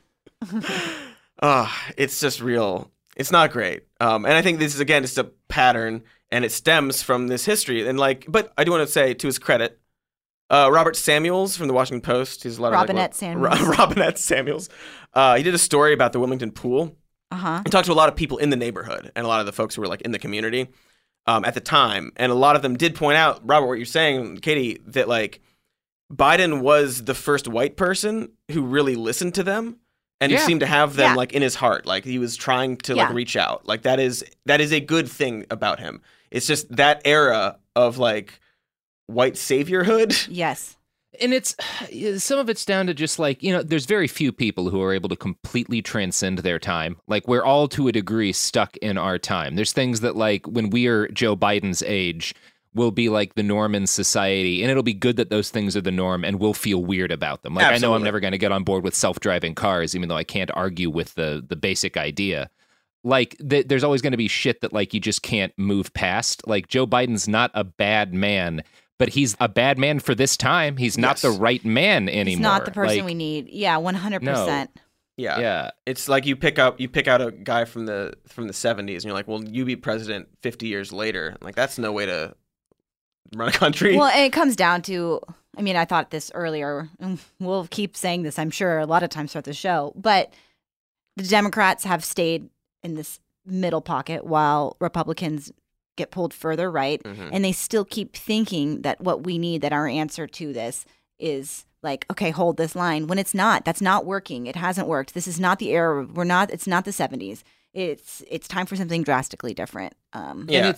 Uh, it's just real. It's not great. Um, and I think this is again just a pattern, and it stems from this history. And like, but I do want to say to his credit, uh, Robert Samuels from the Washington Post. He's a lot of like, Robinette what- Samuels. Ro- Robinette Samuels. Uh, he did a story about the Wilmington pool. Uh huh. He talked to a lot of people in the neighborhood and a lot of the folks who were like in the community um, at the time, and a lot of them did point out, Robert, what you're saying, Katie, that like Biden was the first white person who really listened to them. And Yeah. he seemed to have them Yeah. like in his heart, like he was trying to like Yeah. reach out. Like that is that is a good thing about him. It's just that era of like white saviorhood. Yes. And it's some of it's down to just like, you know, there's very few people who are able to completely transcend their time. Like we're all to a degree stuck in our time. There's things that like when we are Joe Biden's age will be like the norm in society, and it'll be good that those things are the norm, and we'll feel weird about them. Like I know I'm Absolutely. never going to get on board with self-driving cars, even though I can't argue with the the basic idea. Like th- there's always going to be shit that like you just can't move past. Like Joe Biden's not a bad man, but he's a bad man for this time. He's not Yes. the right man anymore. He's not the person Like, we need. Yeah, one hundred percent. Yeah. Yeah. It's like you pick up you pick out a guy from the from the seventies and you're like, well, you be president fifty years later. Like that's no way to run a country. Well, and it comes down to, I mean, I thought this earlier, and we'll keep saying this, I'm sure, a lot of times throughout the show, but the Democrats have stayed in this middle pocket while Republicans get pulled further right, Mhm. and they still keep thinking that what we need, that our answer to this is like, okay, hold this line, when it's not. That's not working. It hasn't worked. This is not the era. We're not, it's not the seventies. It's it's time for something drastically different. Um, Yeah. And it's it,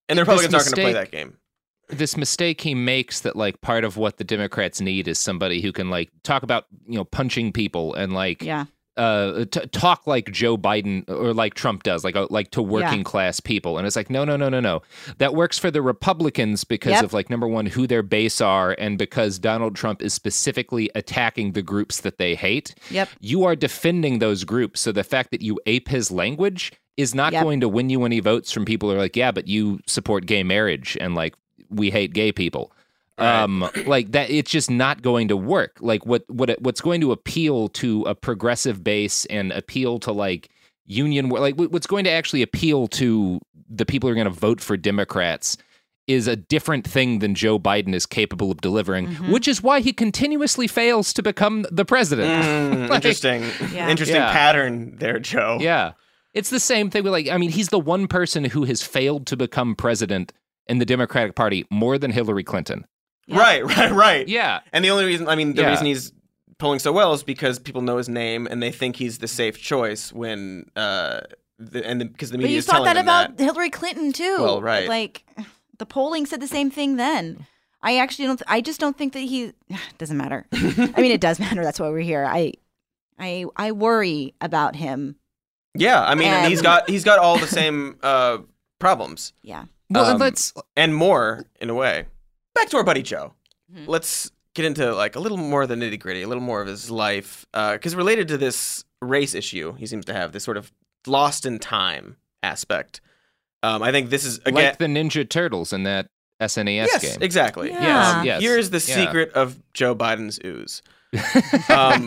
And the Republicans This aren't going to play mistake- that game. This mistake he makes that like part of what the Democrats need is somebody who can like talk about, you know, punching people and like Yeah. uh t- talk like Joe Biden or like Trump does, like uh, like to working Yeah. class people. And it's like, no, no, no, no, no. That works for the Republicans because Yep. of like number one, who their base are, and because Donald Trump is specifically attacking the groups that they hate. Yep. You are defending those groups. So the fact that you ape his language is not Yep. going to win you any votes from people who are like, yeah, but you support gay marriage and like we hate gay people. Um, like that, it's just not going to work. Like what, what, it- what's going to appeal to a progressive base and appeal to like union, like what- what's going to actually appeal to the people who are going to vote for Democrats is a different thing than Joe Biden is capable of delivering, Mm-hmm. which is why he continuously fails to become the president. Mm, Like- interesting. Yeah. Interesting Yeah. pattern there, Joe. Yeah. It's the same thing with like, I mean, he's the one person who has failed to become president in the Democratic Party more than Hillary Clinton. Right, right, right. Yeah. And the only reason, I mean, the Yeah. reason he's polling so well is because people know his name and they think he's the safe choice when, uh, the, and the, because the But media you is thought telling that them about that. Hillary Clinton too. Well, right. Like the polling said the same thing then. I actually don't. I just don't think that he doesn't matter. I mean, it does matter. That's why we're here. I, I, I worry about him. Yeah, I mean, and Um, he's got he's got all the same uh, problems. Yeah. Well, Um, let's and more in a way. Back to our buddy Joe. Mm-hmm. Let's get into like a little more of the nitty gritty, a little more of his life, because related to this race issue, he seems to have this sort of lost in time aspect. Um, I think this is again like the Ninja Turtles in that S N E S yes, game. exactly. Yeah. Um, Yes, Here is the yeah. secret of Joe Biden's ooze. um,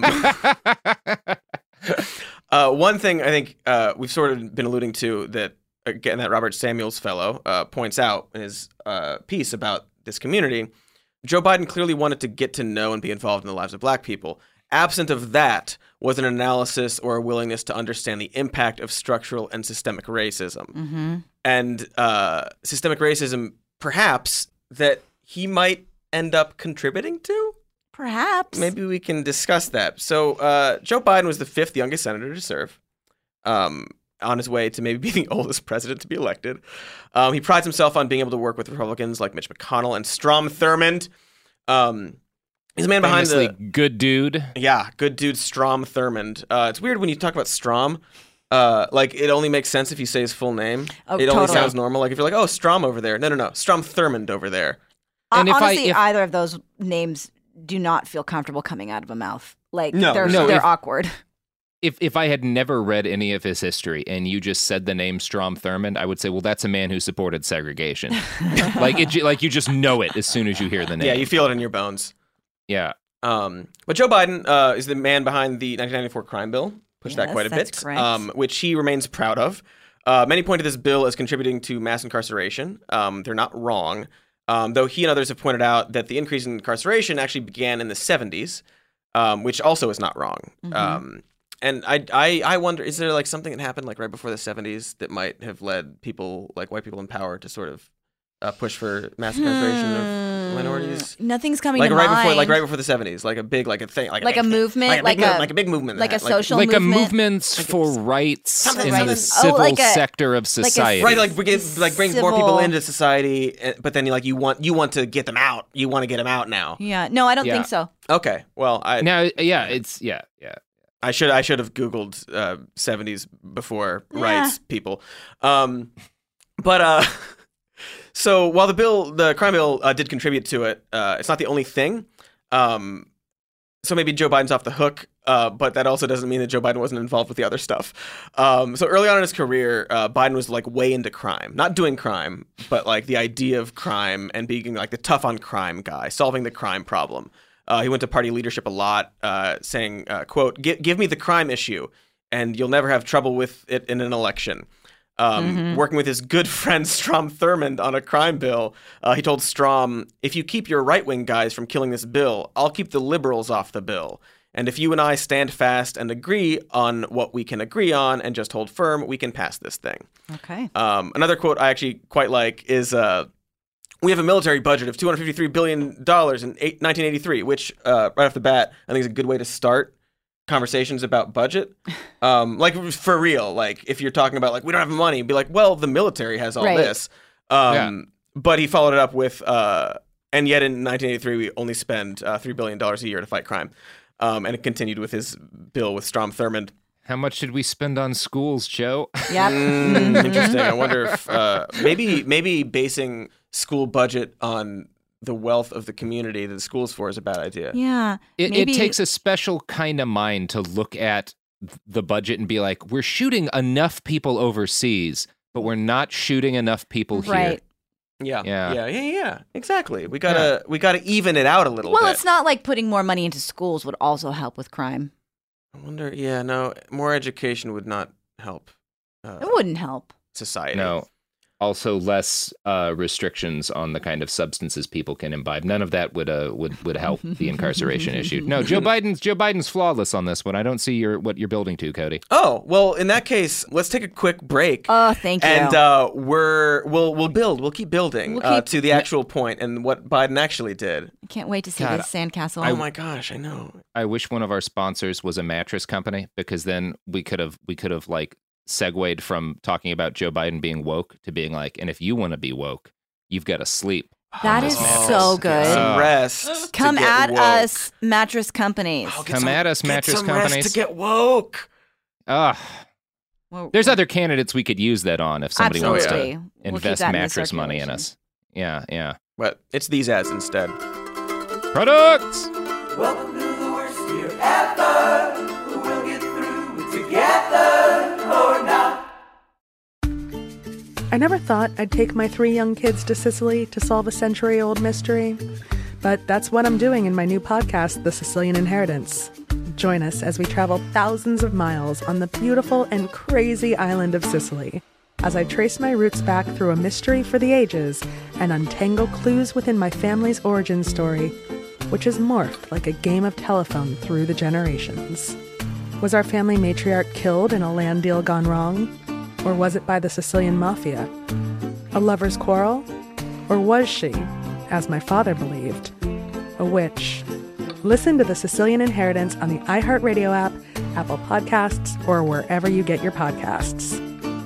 uh, one thing I think uh, we've sort of been alluding to that again that Robert Samuels fellow uh, points out in his uh, piece about this community. Joe Biden clearly wanted to get to know and be involved in the lives of black people. Absent of that was an analysis or a willingness to understand the impact of structural and systemic racism. Mm-hmm. And uh, systemic racism, perhaps, that he might end up contributing to? Perhaps. Maybe we can discuss that. So uh, Joe Biden was the fifth youngest senator to serve, um, on his way to maybe be the oldest president to be elected. Um, he prides himself on being able to work with Republicans like Mitch McConnell and Strom Thurmond. Um, he's the man behind Famously the... good dude. Yeah, good dude Strom Thurmond. Uh, it's weird when you talk about Strom. Uh, like, it only makes sense if you say his full name. Oh, it only totally. sounds normal. Like, if you're like, oh, Strom over there. No, no, no. Strom Thurmond over there. And if I- Honestly, if- either of those names do not feel comfortable coming out of a mouth. Like No, they're no, they're if- awkward. If if I had never read any of his history and you just said the name Strom Thurmond, I would say, well, that's a man who supported segregation. like it, like you just know it as soon as you hear the name. Yeah, you feel it in your bones. Yeah. Um, but Joe Biden uh, is the man behind the nineteen ninety-four crime bill. Pushed that Yes, quite a that's bit, correct. um, which he remains proud of. Uh, many point to this bill as contributing to mass incarceration. Um, they're not wrong, um, though he and others have pointed out that the increase in incarceration actually began in the seventies, um, which also is not wrong. Mhm. Um, and I, I, I wonder, is there like something that happened like right before the seventies that might have led people, like white people in power, to sort of uh, push for mass incarceration of minorities? Nothing's coming Like to right mind. before, like right before the seventies, like a big, like a thing, like, Like a, a big thing. movement, like a, like big, a- mo- like a big movement, like that a had, social Like a movement. movements for rights Something- in something- the Oh, civil like a- sector of like a- society. right, like bring, like brings more people Civil- into society, eh, but then you like you want you want to get them out. You want to get them out now. Yeah. No, I don't Yeah. think so. Okay, well, I Now, yeah, it's yeah, yeah. I should I should have Googled uh, seventies before Yeah. rights people, um, but uh, so while the bill, the crime bill, uh, did contribute to it, uh, it's not the only thing. Um, so maybe Joe Biden's off the hook, uh, but that also doesn't mean that Joe Biden wasn't involved with the other stuff. Um, so early on in his career, uh, Biden was like way into crime, not doing crime, but like the idea of crime and being like the tough on crime guy, solving the crime problem. Uh, he went to party leadership a lot, uh, saying, uh, quote, "Give give me the crime issue, and you'll never have trouble with it in an election." Um, Mhm. Working with his good friend Strom Thurmond on a crime bill, uh, he told Strom, "If you keep your right-wing guys from killing this bill, I'll keep the liberals off the bill. And if you and I stand fast and agree on what we can agree on and just hold firm, we can pass this thing." Okay. Um, another quote I actually quite like is, uh, "We have a military budget of two hundred fifty-three billion dollars in eight, nineteen eighty-three, which, uh, right off the bat, I think is a good way to start conversations about budget. Um, like, for real, like, if you're talking about, like, we don't have money, be like, well, the military has all Right. this. Um, Yeah. But he followed it up with, uh, and yet in nineteen eighty-three, we only spend uh, three billion dollars a year to fight crime. Um, and it continued with his bill with Strom Thurmond. How much did we spend on schools, Joe? Yep. Mm, interesting. I wonder if uh, maybe maybe basing school budget on the wealth of the community that the school's for is a bad idea. Yeah. It, maybe... it takes a special kind of mind to look at the budget and be like, we're shooting enough people overseas, but we're not shooting enough people here. Right. Yeah, Yeah. yeah, yeah, yeah. Exactly. We gotta we gotta even it out a little Well, bit. it's not like putting more money into schools would also help with crime. I wonder. Yeah, no, more education would not help. Uh, It wouldn't help. society. No. Also, less uh, restrictions on the kind of substances people can imbibe. None of that would uh, would would help the incarceration issue. No, Joe Biden's Joe Biden's flawless on this one. I don't see your what you're building to, Cody. Oh well, in that case, let's take a quick break. Oh, thank you. And uh, we're we'll we'll build. We'll keep building We'll uh, keep- to the actual point and what Biden actually did. I can't wait to see God, this sandcastle. Oh my gosh, I know. I wish one of our sponsors was a mattress company, because then we could have we could have like segued from talking about Joe Biden being woke to being like, and if you want to be woke, you've got to sleep. That is so good. Some rest. Come to get at woke. us, mattress companies. Oh, get Come some- at us, get mattress some companies. rest to get woke. Ugh. Well, There's other candidates we could use that on if somebody Absolutely. wants to We'll keep invest that in the mattress money in circulation. us. Yeah, yeah. But it's these ads instead. Products! Welcome to the worst year ever. We'll get through it together or not. I never thought I'd take my three young kids to Sicily to solve a century-old mystery. But that's what I'm doing in my new podcast, The Sicilian Inheritance. Join us as we travel thousands of miles on the beautiful and crazy island of Sicily, as I trace my roots back through a mystery for the ages and untangle clues within my family's origin story, which has morphed like a game of telephone through the generations. Was our family matriarch killed in a land deal gone wrong? Or was it by the Sicilian mafia? A lover's quarrel? Or was she, as my father believed, a witch? Listen to The Sicilian Inheritance on the iHeartRadio app, Apple Podcasts, or wherever you get your podcasts.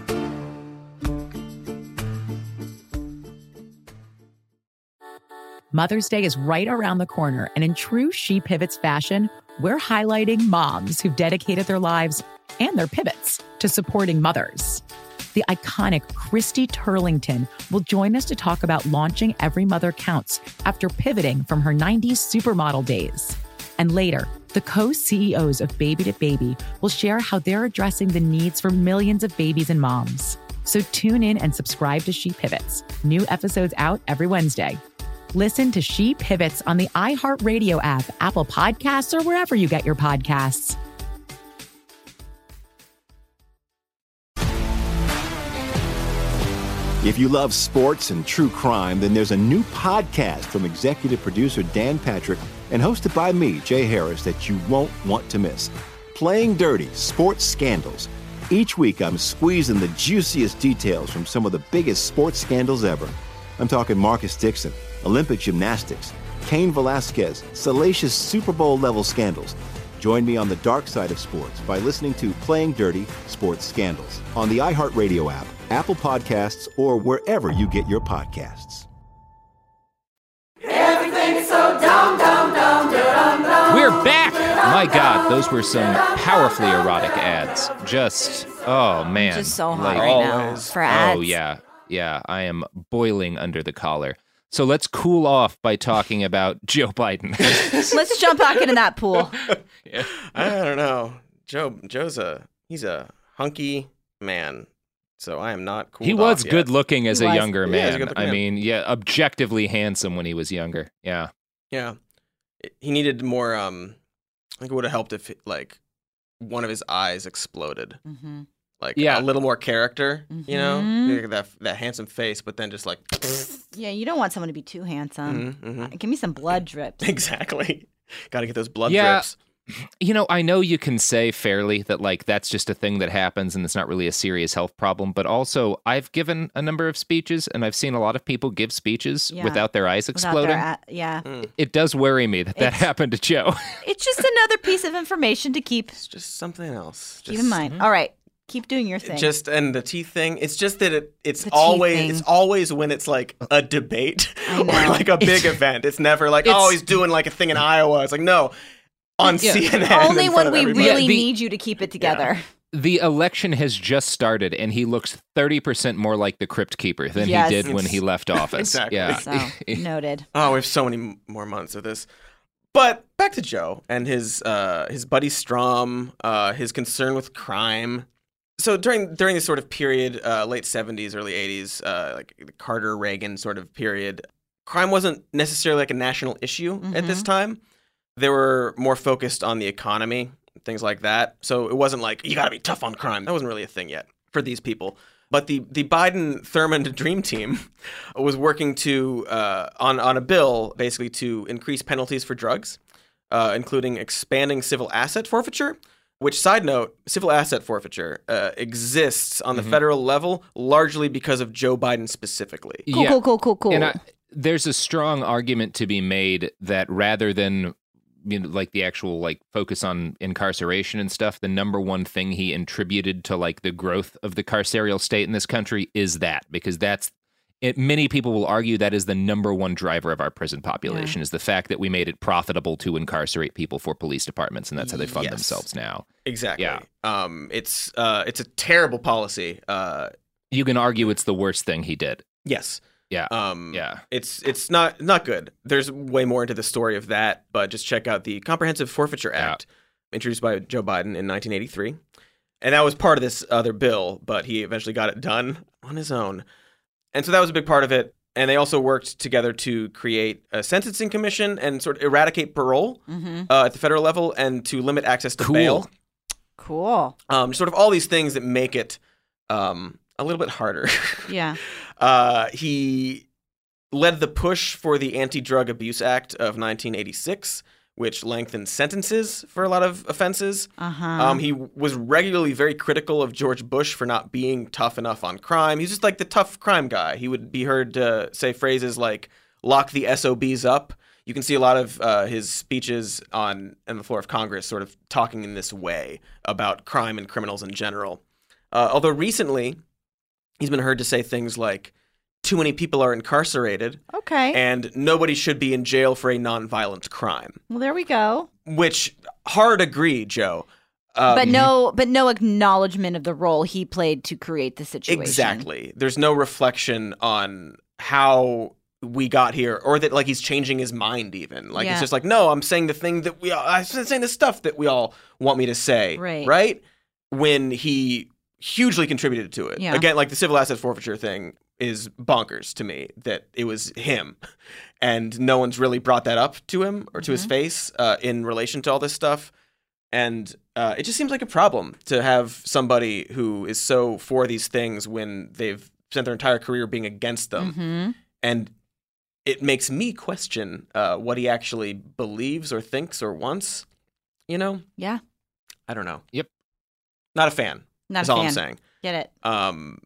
Mother's Day is right around the corner, and in true She Pivots fashion, we're highlighting moms who've dedicated their lives and their pivots to supporting mothers. The iconic Christy Turlington will join us to talk about launching Every Mother Counts after pivoting from her nineties supermodel days. And later, the co-C E Os of Baby to Baby will share how they're addressing the needs for millions of babies and moms. So tune in and subscribe to She Pivots. New episodes out every Wednesday. Listen to She Pivots on the iHeartRadio app, Apple Podcasts, or wherever you get your podcasts. If you love sports and true crime, then there's a new podcast from executive producer Dan Patrick and hosted by me, Jay Harris, that you won't want to miss. Playing Dirty: Sports Scandals. Each week, I'm squeezing the juiciest details from some of the biggest sports scandals ever. I'm talking Marcus Dixon, Olympic gymnastics, Cain Velasquez, salacious Super Bowl-level scandals. Join me on the dark side of sports by listening to Playing Dirty: Sports Scandals on the iHeartRadio app, Apple Podcasts, or wherever you get your podcasts. Everything is so dumb, dumb, dumb, dumb, dumb. We're back! My God, those were some powerfully erotic ads. Just, oh man. Just so hot Like, right now for ads. Oh yeah, yeah. I am boiling under the collar. So let's cool off by talking about Joe Biden. Let's jump back into that pool. Yeah. I don't know. Joe Joe's a he's a hunky man. So I am not cool. He was yet. good looking as He a was. younger Yeah, he's a man. good-looking I man. mean, yeah, objectively handsome when he was younger. Yeah. Yeah. He needed more um I think it would have helped if like one of his eyes exploded. Mm-hmm. Like Yeah. a little more character, you know? Mhm. Like that that handsome face, but then just like Yeah, you don't want someone to be too handsome. Mhm, mhm. Uh, Give me some blood drips. Exactly. Got to get those blood Yeah. drips. You know, I know you can say fairly that, like, that's just a thing that happens and it's not really a serious health problem. But also, I've given a number of speeches and I've seen a lot of people give speeches Yeah. without their eyes Without exploding. their a- yeah. It does worry me that that It's- happened to Joe. It's just another piece of information to keep It's just something else. keep Just in mind. All right. Keep doing your thing. Just and the teeth thing. It's just that it, it's The teeth always thing. it's always when it's like a debate I or know. like a big event. It's never like It's- oh he's doing like a thing in Iowa. It's like no, on Yeah. C N N. Only in front when of we everybody. really Yeah, the- need you to keep it together. The election has just started, and he looks thirty percent more like the Crypt Keeper than Yes. he did when he left office. Exactly. Yeah. So, noted. Oh, we have so many m- more months of this. But back to Joe and his uh, his buddy Strom, uh, his concern with crime. So during during this sort of period, uh, late seventies, early eighties, uh, like the Carter Reagan sort of period, crime wasn't necessarily like a national issue at this time. They were more focused on the economy, things like that. So it wasn't like you got to be tough on crime. That wasn't really a thing yet for these people. But the the Biden Thurmond Dream Team was working to uh, on on a bill basically to increase penalties for drugs, uh, including expanding civil asset forfeiture. Which, side note, civil asset forfeiture uh, exists on the Mhm. federal level largely because of Joe Biden specifically. Cool, cool, cool, cool, cool. And I, there's a strong argument to be made that rather than you know, like the actual like focus on incarceration and stuff, the number one thing he attributed to like the growth of the carceral state in this country is that because that's it, many people will argue that is the number one driver of our prison population is the fact that we made it profitable to incarcerate people for police departments, and that's how they fund Yes. themselves now. Exactly. Yeah. Um, it's uh, it's a terrible policy. Uh, You can argue it's the worst thing he did. yes. Yeah. Um, yeah. It's it's not not good. There's way more into the story of that, but just check out the Comprehensive Forfeiture Act, introduced by Joe Biden in nineteen eighty-three, and that was part of this other bill, but he eventually got it done on his own, and so that was a big part of it. And they also worked together to create a sentencing commission and sort of eradicate parole Mhm. uh, at the federal level and to limit access to Cool. bail. Cool. Um, sort of all these things that make it um, a little bit harder. Yeah. Uh, he led the push for the Anti-Drug Abuse Act of nineteen eighty-six, which lengthened sentences for a lot of offenses. Uh-huh. Um, he was regularly very critical of George Bush for not being tough enough on crime. He's just like the tough crime guy. He would be heard to say phrases like, lock the S O Bs up. You can see a lot of uh, his speeches on, on the floor of Congress sort of talking in this way about crime and criminals in general. Uh, although recently, he's been heard to say things like, too many people are incarcerated, Okay. and nobody should be in jail for a nonviolent crime. Well, there we go. Which, hard agree, Joe. Um, but no, but no acknowledgement of the role he played to create the situation. Exactly. There's no reflection on how we got here, or that like he's changing his mind even. Like Yeah. it's just like, no, I'm saying the thing that we all, I'm saying the stuff that we all want me to say. Right. Right? When he hugely contributed to it. Yeah. Again, like the civil asset forfeiture thing is bonkers to me that it was him, and no one's really brought that up to him or to his Mhm. face uh, in relation to all this stuff. And uh, it just seems like a problem to have somebody who is so for these things when they've spent their entire career being against them. Mhm. And it makes me question uh, what he actually believes or thinks or wants. You know? Yeah. I don't know. Yep. Not a fan. Not That's a all I'm fan. saying. Get it. Um,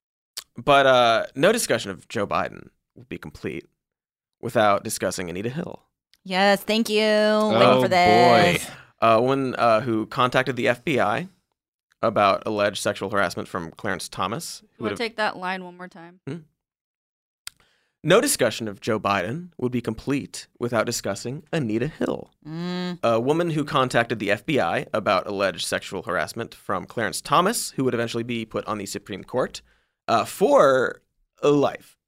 but uh, no discussion of Joe Biden would be complete without discussing Anita Hill. Yes, thank you. Oh, Waiting for this. A woman uh, who contacted the F B I about alleged sexual harassment from Clarence Thomas. You who want would to have- take that line one more time? Hmm? No discussion of Joe Biden would be complete without discussing Anita Hill, Mm. a woman who contacted the F B I about alleged sexual harassment from Clarence Thomas, who would eventually be put on the Supreme Court uh, for life.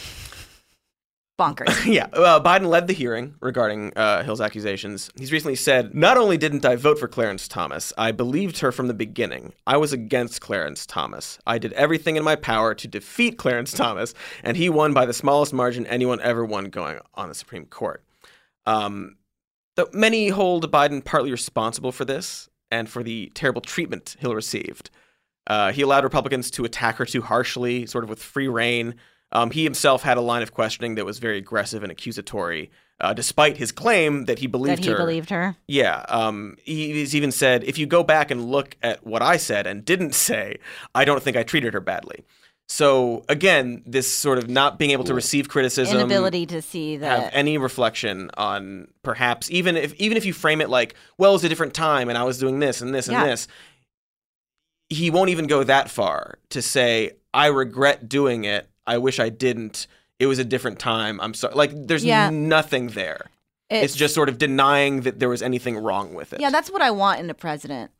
Bonkers. Yeah, uh, Biden led the hearing regarding uh, Hill's accusations. He's recently said, not only didn't I vote for Clarence Thomas, I believed her from the beginning. I was against Clarence Thomas. I did everything in my power to defeat Clarence Thomas, and he won by the smallest margin anyone ever won going on the Supreme Court. Um, though many hold Biden partly responsible for this and for the terrible treatment Hill received. Uh, he allowed Republicans to attack her too harshly, sort of with free reign. Um, he himself had a line of questioning that was very aggressive and accusatory, uh, despite his claim that he believed That he her. believed her. Yeah. Um, he, he's even said, if you go back and look at what I said and didn't say, I don't think I treated her badly. So again, this sort of not being able to receive criticism, Inability to see that. have any reflection on perhaps even if even if you frame it like, well, it was a different time and I was doing this and this and Yeah. this. he won't even go that far to say, I regret doing it. I wish I didn't. It was a different time. I'm sorry. Like, there's Yeah. nothing there. It's, It's just sort of denying that there was anything wrong with it. yeah, that's what I want in a president.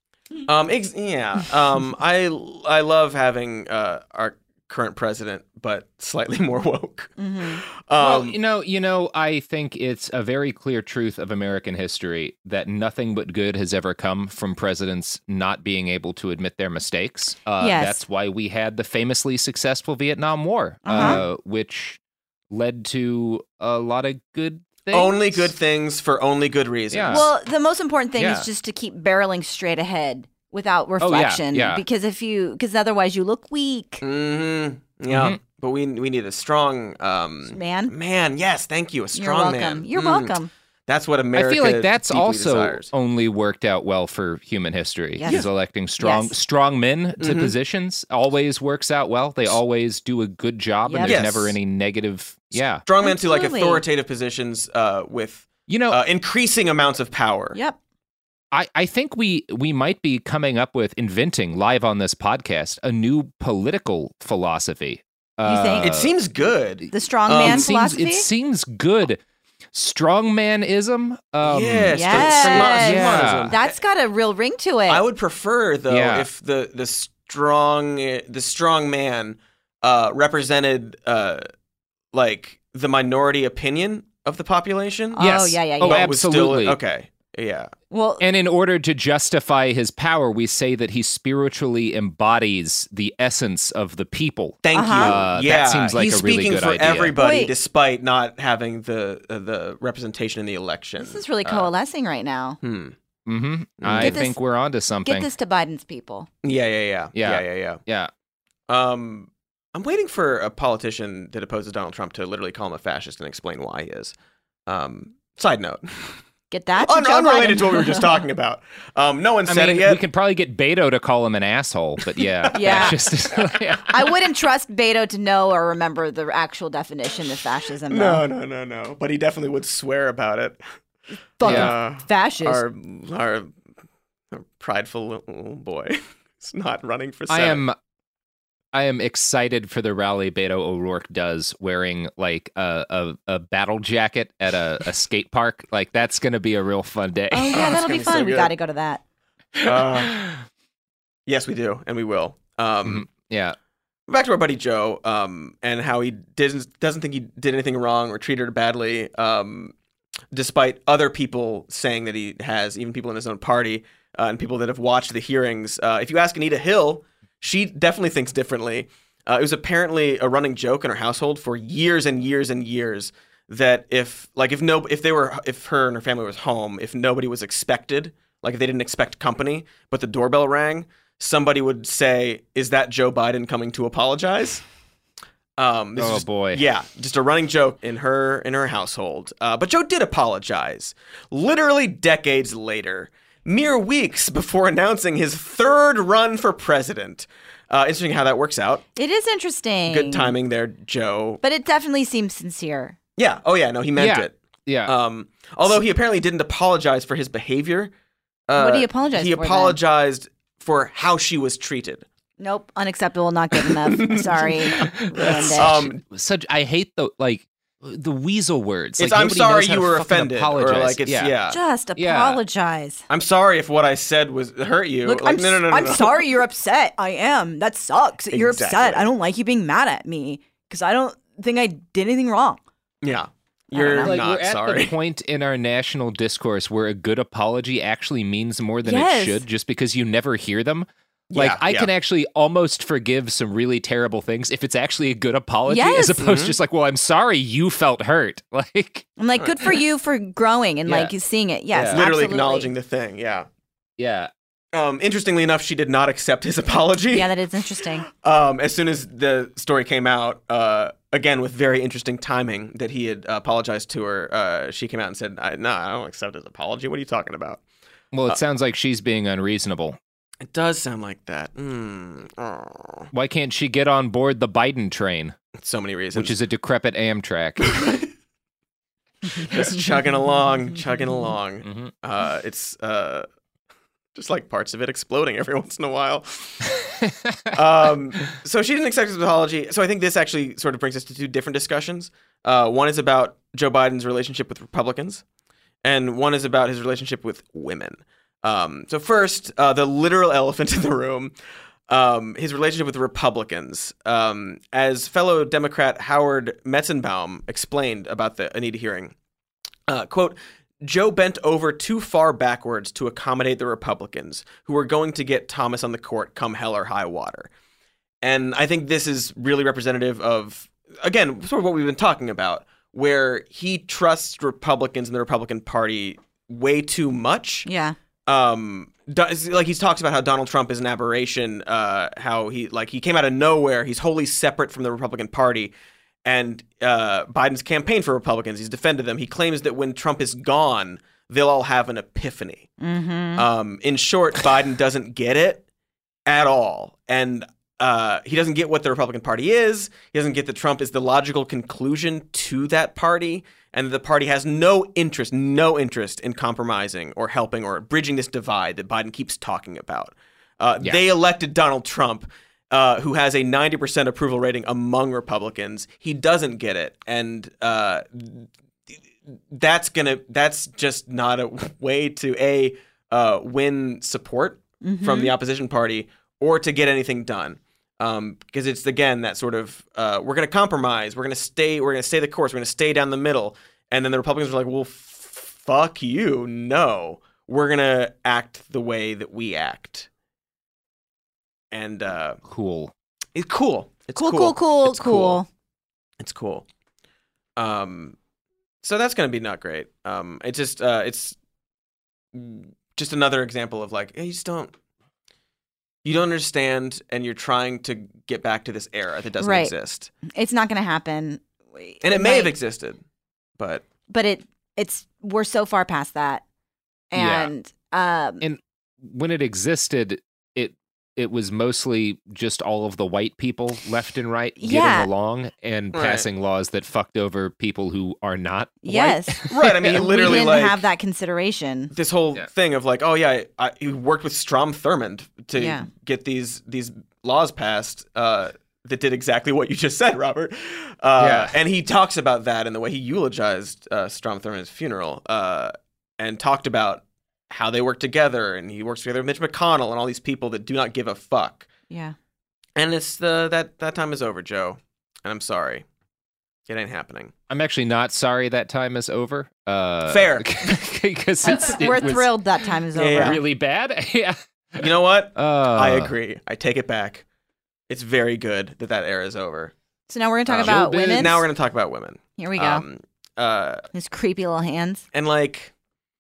Um, ex- yeah. Um, I I love having uh, our current president, but slightly more woke. Mm-hmm. Um, well, you know, you know, I think it's a very clear truth of American history that nothing but good has ever come from presidents not being able to admit their mistakes. Uh, Yes. That's why we had the famously successful Vietnam War, Uh-huh. uh, which led to a lot of good things. only good things for only good reasons. Yeah. Well, the most important thing Yeah. is just to keep barreling straight ahead without yeah, reflection. yeah. Because if you, because otherwise you look weak. Mm-hmm. Yeah. Mhm. But we we need a strong um, Man? Man, yes, thank you. A You're strong welcome. man. You're Mm. welcome. That's what America I feel like that's deeply also desires. only worked out well for human history. Yes. Is electing strong Yes. strong men to Mhm. positions always works out well. They always do a good job, Yep. and there's Yes. never any negative. Yeah, Strong men to like Absolutely. authoritative positions uh, with you know, uh, increasing amounts of power. Yep. I, I think we we might be coming up with inventing live on this podcast a new political philosophy. You think? It seems good. The strong Um, man it seems philosophy? it seems good. Strongmanism. Um, Yes, Yes. Strong- Yeah. Strongmanism. That's got a real ring to it. I would prefer though Yeah. if the the strong the strong man uh, represented uh, like the minority opinion of the population. Oh, Yes. yeah, yeah, Oh, yeah. But was still- absolutely. okay. Yeah. well, And in order to justify his power, we say that he spiritually embodies the essence of the people. Thank Uh-huh. you. Uh, that yeah, seems like he's a really speaking good for idea. everybody, Wait. despite not having the uh, the representation in the election. this is really Uh, coalescing right now. hmm. hmm I Get this- think we're onto something. Get this to Biden's people. Yeah, yeah, yeah, Yeah. yeah, yeah, yeah. yeah. Um, I'm waiting for a politician that opposes Donald Trump to literally call him a fascist and explain why he is. Um, side note, Get that to Un- Joe unrelated Biden. to what we were just talking about. Um, no one I said mean, it yet. we could probably get Beto to call him an asshole, but yeah. Yeah. that's just, yeah. I wouldn't trust Beto to know or remember the actual definition of fascism. No, though. no, no, no. But he definitely would swear about it. Fucking Uh, fascist. Our, our, our prideful little boy is not running for I Senate. am I am excited for the rally Beto O'Rourke does wearing like a, a, a battle jacket at a, a skate park. Like that's gonna be a real fun day. oh, yeah, it's that'll gonna be be so fun. we good. got to go to that. Uh, yes, we do, and we will. Um, yeah. Back to our buddy Joe, um, and how he didn't doesn't think he did anything wrong or treated her badly, um, despite other people saying that he has, even people in his own party uh, and people that have watched the hearings. Uh, if you ask Anita Hill, she definitely thinks differently. Uh, it was apparently a running joke in her household for years and years and years that if, like, if no, if they were, if her and her family was home, if nobody was expected, like if they didn't expect company, but the doorbell rang, somebody would say, "Is that Joe Biden coming to apologize?" Um, this Oh, is just- boy. Yeah, just a running joke in her in her household. Uh, but Joe did apologize, literally decades later, mere weeks before announcing his third run for president. Uh, interesting how that works out. It is interesting. Good timing there, Joe. But it definitely seems sincere. Yeah. Oh, yeah. No, he meant Yeah. it. Yeah. Um, although he apparently didn't apologize for his behavior. Uh, What did he apologize He for, then? apologized for how she was treated. Nope, unacceptable, not good enough. Sorry. Ruined it. Um, Such I hate the like the weasel words. It's, Like, "I'm nobody sorry knows how you to were fucking offended," or apologize. like it's yeah. Just Yeah. apologize. I'm sorry if what I said was hurt you. Look, Like, I'm, no, no, no, no, I'm no. sorry you're upset. I am. That sucks. You're upset. Exactly. I don't like you being mad at me because I don't think I did anything wrong. Yeah, you're Like not we're at sorry. the point in our national discourse where a good apology actually means more than Yes. it should, just because you never hear them. Like Yeah, I yeah. can actually almost forgive some really terrible things if it's actually a good apology, Yes. as opposed Mhm. to just like, well, I'm sorry you felt hurt. Like, I'm like, good for you for growing and Yeah. like seeing it. Yes, Yeah. Literally absolutely. acknowledging the thing. Yeah. yeah, Um, interestingly enough, she did not accept his apology. Yeah, that is interesting. Um, as soon as the story came out, uh, again with very interesting timing, that he had apologized to her, uh, she came out and said, I, "No, I don't accept his apology. What are you talking about?" well, it Uh, sounds like she's being unreasonable. It does sound like that. Mm. Oh. Why can't she get on board the Biden train, So many reasons. which is a decrepit Amtrak? Just chugging along, chugging along. Mhm. Uh, it's uh, Just like parts of it exploding every once in a while. um, so she didn't accept his apology. So I think this actually sort of brings us to two different discussions. Uh, one is about Joe Biden's relationship with Republicans, and one is about his relationship with women. Um, so first, uh, the literal elephant in the room, um, his relationship with the Republicans. Um, as fellow Democrat Howard Metzenbaum explained about the Anita hearing, uh, quote, Joe bent over too far backwards to accommodate the Republicans who were going to get Thomas on the court come hell or high water. And I think this is really representative of, again, sort of what we've been talking about, where he trusts Republicans and the Republican Party way too much. Yeah. Um, like he's talks about how Donald Trump is an aberration, uh, how he like he came out of nowhere. He's wholly separate from the Republican Party. And uh, Biden's campaigned for Republicans. He's defended them. He claims that when Trump is gone, they'll all have an epiphany. Mm-hmm. Um, in short, Biden doesn't get it at all. And uh, he doesn't get what the Republican Party is. He doesn't get that Trump is the logical conclusion to that party. And the party has no interest, no interest in compromising or helping or bridging this divide that Biden keeps talking about. Uh, Yeah. They elected Donald Trump, Uh, who has a ninety percent approval rating among Republicans. He doesn't get it. And uh, that's gonna that's just not a way to, A, uh, win support Mhm. from the opposition party or to get anything done. Um, because it's, again, that sort of, uh, we're going to compromise. We're going to stay, we're going to stay the course. We're going to stay down the middle. And then the Republicans are like, well, f- fuck you. No, we're going to act the way that we act. And uh, cool. It's cool. It's Cool, cool. cool, cool, It's cool. It's cool. Um, so that's gonna be not great. Um, it's just uh, it's just another example of like, hey, you just don't you don't understand, and you're trying to get back to this era that doesn't Right. exist. It's not going to happen. And it may have might- existed, but But it it's we're so far past that. Yeah. And um And when it existed, it it was mostly just all of the white people left and right getting Yeah. along and Right. passing laws that fucked over people who are not yes. white. right. I mean, he we literally didn't like have that consideration. this whole Yeah. thing of like, oh yeah, I, he worked with Strom Thurmond to Yeah. get these these laws passed uh, that did exactly what you just said, Robert. Uh, Yeah. And he talks about that in the way he eulogized uh, Strom Thurmond's funeral uh, and talked about how they work together, and he works together with Mitch McConnell and all these people that do not give a fuck. Yeah. And it's the that that time is over, Joe. And I'm sorry, it ain't happening. I'm actually not sorry that time is over. Uh, Fair. Because it's it We're was thrilled that time is Yeah, over. yeah. really bad. yeah. You know what? Uh, I agree. I take it back. It's very good that that era is over. So now we're going to talk Um, about Showbiz. women. Now we're going to talk about women. Here we go. Um, uh, His creepy little hands. and like,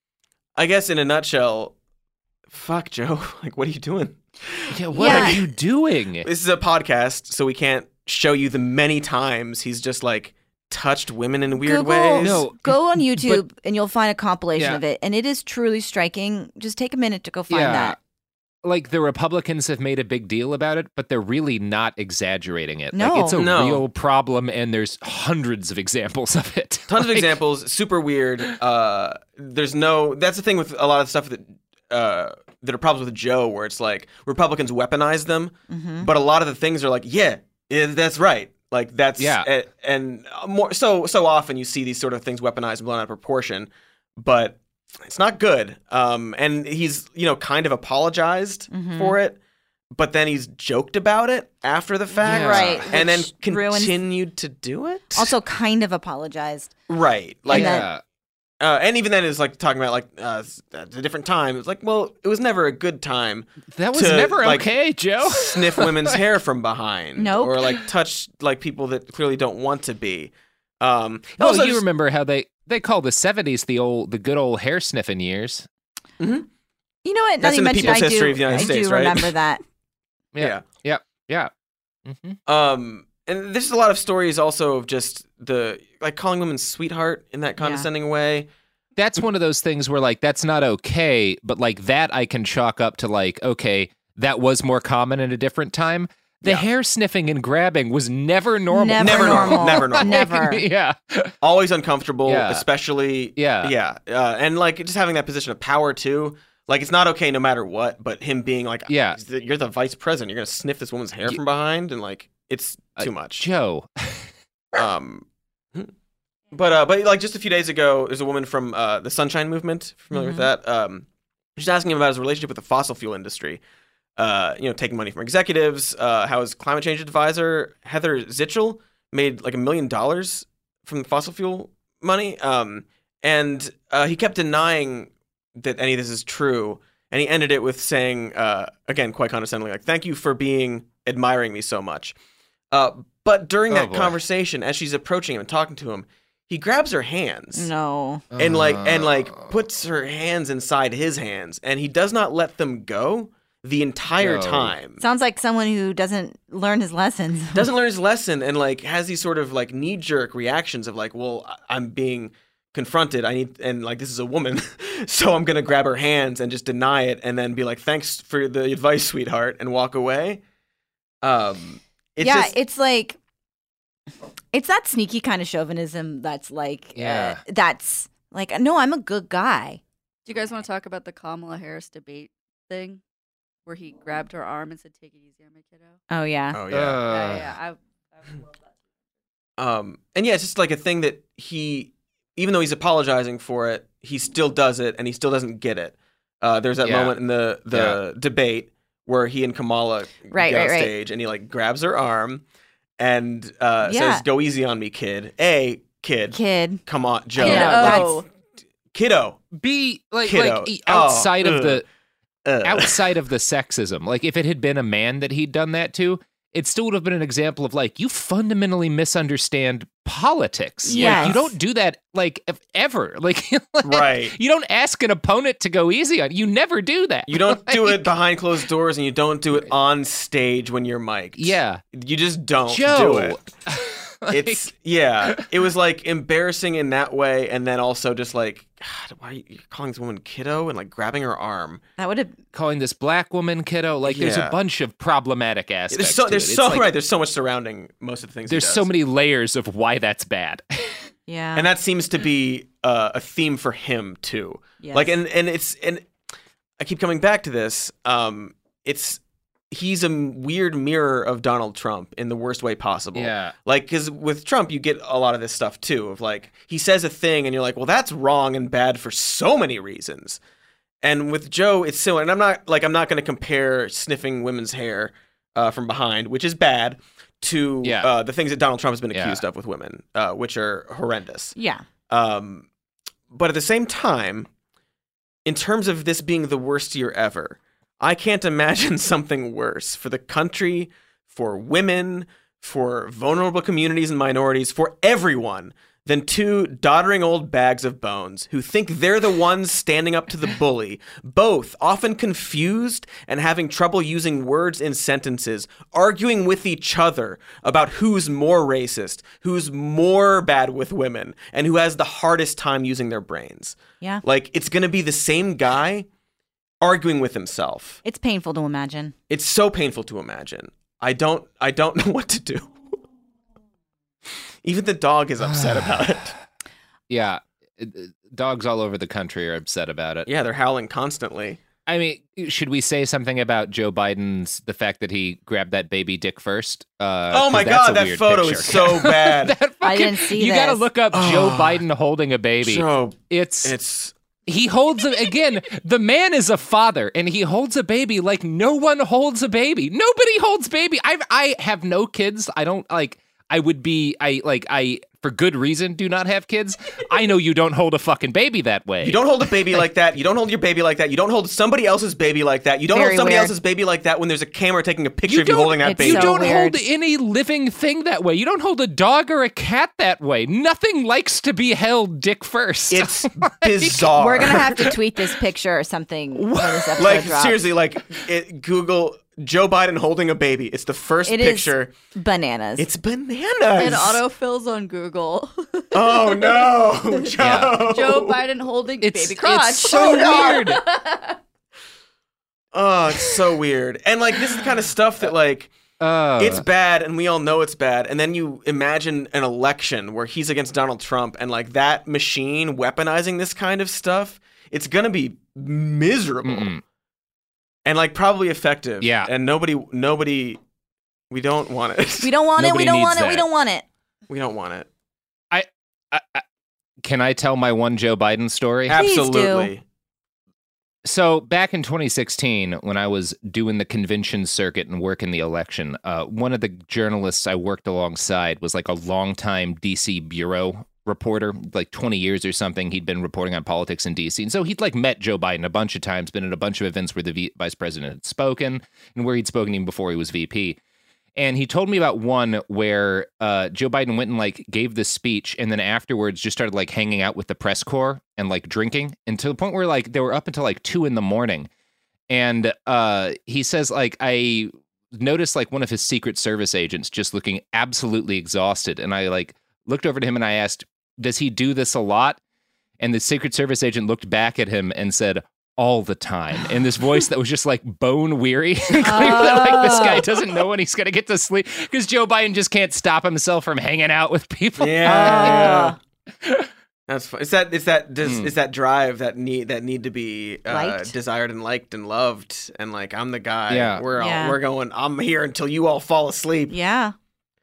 I guess in a nutshell, fuck Joe. Like, what are you doing? Yeah, what Yeah. are you doing? This is a podcast, so we can't show you the many times he's just like touched women in weird Google, ways. No, Go on YouTube and you'll find a compilation Yeah. of it. And it is truly striking. Just take a minute to go find Yeah. that. Like the Republicans have made a big deal about it, but they're really not exaggerating it. No. Like it's a No. real problem, and there's hundreds of examples of it. Tons of Like, examples, super weird. Uh, there's no. That's the thing with a lot of stuff that uh, that are problems with Joe, where it's like Republicans weaponize them, Mhm. but a lot of the things are like, yeah, yeah that's right. Like that's Yeah. a- and more so so often you see these sort of things weaponized and blown out of proportion, but it's not good. Um, and he's you know kind of apologized Mhm. for it, but then he's joked about it after the fact, Yeah. Right, And then which ruins- continued to do it. Also, kind of apologized. Right. Like, And then- yeah. uh, and even then, it's like talking about like uh, at a different time. It's like, well, it was never a good time. That was to, never like, okay, Joe. Sniff women's hair from behind, Nope. or like touch like people that clearly don't want to be. Um, Oh, also you just- remember how they they call the seventies the old the good old hair sniffing years? Mhm. You know what? Now That's that you in the mentioned, People's I do, History of the United I States, do right? remember that. Yeah. Yeah, yeah. Mm-hmm. Um, and there's a lot of stories also of just the like calling women sweetheart in that condescending way. That's one of those things where like that's not okay, but like that I can chalk up to like okay, that was more common in a different time. The Yeah. hair sniffing and grabbing was never normal. Never, Never normal. normal. Never normal. Never. yeah. Always uncomfortable, Yeah. especially Yeah. yeah, uh, and like just having that position of power too. Like, it's not okay no matter what, but him being like, yeah. you're the vice president. You're going to sniff this woman's hair from behind? And, like, it's too uh, much. Joe. um, But, uh, but like, just a few days ago, there's a woman from uh, the Sunshine Movement. Familiar Mm-hmm. with that? Um, she's asking him about his relationship with the fossil fuel industry. Uh, you know, taking money from executives. Uh, how his climate change advisor, Heather Zitchell, made like a million dollars from the fossil fuel money. Um, and uh, he kept denying that any of this is true. And he ended it with saying, uh, again, quite condescendingly, like, thank you for being admiring me so much. Uh, but during Oh, that boy. conversation, as she's approaching him and talking to him, he grabs her hands. No. And like and like puts her hands inside his hands, and he does not let them go the entire No. time. Sounds like someone who doesn't learn his lessons. Doesn't learn his lesson, and like has these sort of like knee jerk reactions of like, well, I- I'm being confronted. I need and like this is a woman, so I'm gonna grab her hands and just deny it, and then be like, thanks for the advice, sweetheart, and walk away. Um, it's yeah, just, it's like it's that sneaky kind of chauvinism that's like, Yeah. uh, that's like, no, I'm a good guy. Do you guys want to talk about the Kamala Harris debate thing, where he grabbed her arm and said, "Take it easy on my kiddo"? Oh yeah. oh Uh, yeah. yeah, yeah, I, I would love that. Um, and yeah, it's just like a thing that he, even though he's apologizing for it, he still does it, and he still doesn't get it. Uh, there's that Yeah. moment in the the debate where he and Kamala Right, get right, on right. stage, and he like grabs her arm and uh, Yeah. says, "Go easy on me, kid." A kid, Kid. come on, Joe, Kiddo. Like, kiddo. Be like Kiddo. like e- Oh, outside of the ugh. outside of the sexism. Like if it had been a man that he'd done that to, it still would have been an example of like you fundamentally misunderstand politics. Like, Yes. you don't do that like if, ever. Like, like, Right. You don't ask an opponent to go easy on. You never do that. You don't do Like, it behind closed doors, and you don't do it on stage when you're mic'd. Yeah. You just don't Joe. do it. Like, It's yeah. It was like embarrassing in that way, and then also just like, God, why are you you're calling this woman kiddo and like grabbing her arm? That would have. calling this black woman kiddo. Like there's Yeah. a bunch of problematic aspects. There's so to there's it. It's so like- right. There's so much surrounding most of the things. he There's does. so many layers of why that's bad. Yeah. and that seems to be uh, a theme for him too. Yes. Like and and it's and I keep coming back to this. Um, it's he's a weird mirror of Donald Trump in the worst way possible. Yeah. Like, because with Trump, you get a lot of this stuff too of like, he says a thing and you're like, well, that's wrong and bad for so many reasons. And with Joe, it's similar. And I'm not like, I'm not going to compare sniffing women's hair uh, from behind, which is bad, to Yeah. uh, the things that Donald Trump has been Yeah. accused of with women, uh, which are horrendous. Yeah. Um, but at the same time, in terms of this being the worst year ever, I can't imagine something worse for the country, for women, for vulnerable communities and minorities, for everyone, than two doddering old bags of bones who think they're the ones standing up to the bully, both often confused and having trouble using words in sentences, arguing with each other about who's more racist, who's more bad with women, and who has the hardest time using their brains. Yeah. Like, it's going to be the same guy arguing with himself. It's painful to imagine. It's so painful to imagine. I don't I don't know what to do. Even the dog is upset about it. Yeah. It- it- Dogs all over the country are upset about it. Yeah, they're howling constantly. I mean, should we say something about Joe Biden's the fact that he grabbed that baby dick first? Uh, Oh my 'cause that's God, a that weird photo picture. is so bad. That fucking- I didn't see You got to this. look up Joe Oh. Biden holding a baby. Joe, It's it's he holds a, again. The man is a father, and he holds a baby like no one holds a baby. Nobody holds baby. I I have no kids. I don't like. I would be. I like. I for good reason do not have kids. I know you don't hold a fucking baby that way. You don't hold a baby like that. You don't hold your baby like that. You don't hold somebody else's baby like that. You don't Very hold somebody weird. else's baby like that when there's a camera taking a picture You of you don't- holding that it's baby. You so don't weird. hold any living thing that way. You don't hold a dog or a cat that way. Nothing likes to be held dick first. It's bizarre. We're gonna have to tweet this picture or something when this episode like drops. seriously, like it, Google Joe Biden holding a baby. It's the first It is picture. bananas. It's bananas. It autofills on Google. Oh no, Joe. Yeah. Joe Biden holding it's, baby crotch. it's so weird. Oh, it's so weird. And like this is the kind of stuff that like Uh, it's bad and we all know it's bad. And then you imagine an election where he's against Donald Trump and like that machine weaponizing this kind of stuff. It's going to be miserable Mm-mm. and like probably effective. Yeah. And nobody, nobody, we don't want it. We don't want it. We Nobody don't needs want it. We that. don't want it. We don't want it. I, I, I can I tell my one Joe Biden story? Please do. Absolutely. So back in twenty sixteen, when I was doing the convention circuit and working the election, uh, one of the journalists I worked alongside was like a longtime D C bureau reporter, like twenty years or something. He'd been reporting on politics in D C. And so he'd like met Joe Biden a bunch of times, been at a bunch of events where the v- vice president had spoken and where he'd spoken even before he was V P. And he told me about one where uh, Joe Biden went and like gave this speech and then afterwards just started like hanging out with the press corps and like drinking, and to the point where like they were up until like two in the morning. And uh, he says like, I noticed like one of his Secret Service agents just looking absolutely exhausted. And I like looked over to him and I asked, does he do this a lot? And the Secret Service agent looked back at him and said, all the time, in this voice that was just like bone weary. Clear that like this guy doesn't know when he's gonna get to sleep because Joe Biden just can't stop himself from hanging out with people. Yeah, that's fun. It's that it's that does Mm. it's that drive that need that need to be uh, Liked. desired and liked and loved, and like I'm the guy. Yeah. we're all, Yeah. we're going. I'm here until you all fall asleep, Yeah.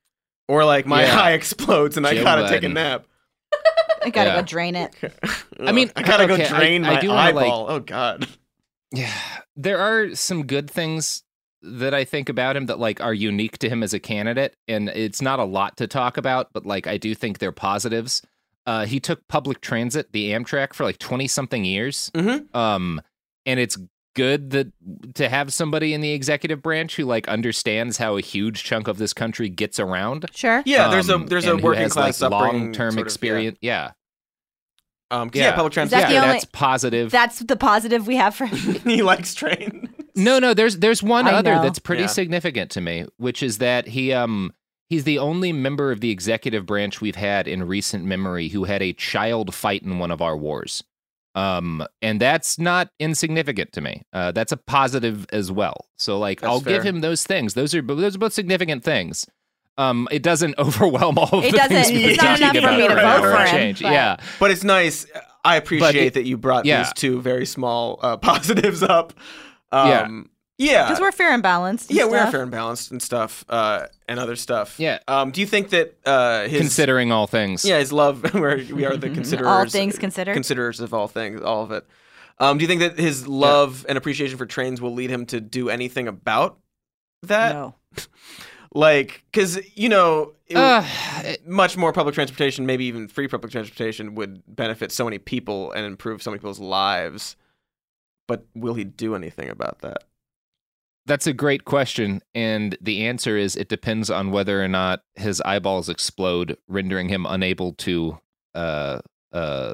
or like my Yeah. eye explodes and I Joe gotta take a Biden. nap. I gotta Yeah. go drain it. I mean, I gotta okay, go drain I- I my do wanna, like- eyeball. oh God. Yeah, there are some good things that I think about him that like are unique to him as a candidate, and it's not a lot to talk about, but like I do think they're positives. Uh, he took public transit, the Amtrak, for like twenty something years, Mhm. um, and it's good that to have somebody in the executive branch who like understands how a huge chunk of this country gets around. Sure. Yeah, there's a um, there's a and who working has, class like, upbringing, long-term sort of, experience. Yeah. Yeah. Um, 'cause, yeah, public transit. that the yeah, only- that's positive. That's the positive we have for him. he likes trains. No, no, there's there's one I other know. that's pretty Yeah. significant to me, which is that he um he's the only member of the executive branch we've had in recent memory who had a child fight in one of our wars. Um and that's not insignificant to me. Uh that's a positive as well. So like That's I'll fair. give him those things. Those are those are both significant things. Um it doesn't overwhelm all of It the doesn't- things we it's were not talking enough for me about to around vote for climate him, change. but- Yeah. But it's nice. I appreciate it- that you brought yeah. these two very small uh, positives up. Um, yeah. Because we're fair and balanced. and Yeah, we are stuff. fair and balanced and stuff, uh, and other stuff. Yeah. Um, do you think that uh, his Considering all things. yeah, his love, where we are the considerers, All things considered. considerers of all things, all of it. Um, do you think that his love and appreciation for trains will lead him to do anything about that? No. Like, because you know, it, Uh, much more public transportation, maybe even free public transportation, would benefit so many people and improve so many people's lives. But will he do anything about that? That's a great question, and the answer is it depends on whether or not his eyeballs explode, rendering him unable to uh, uh,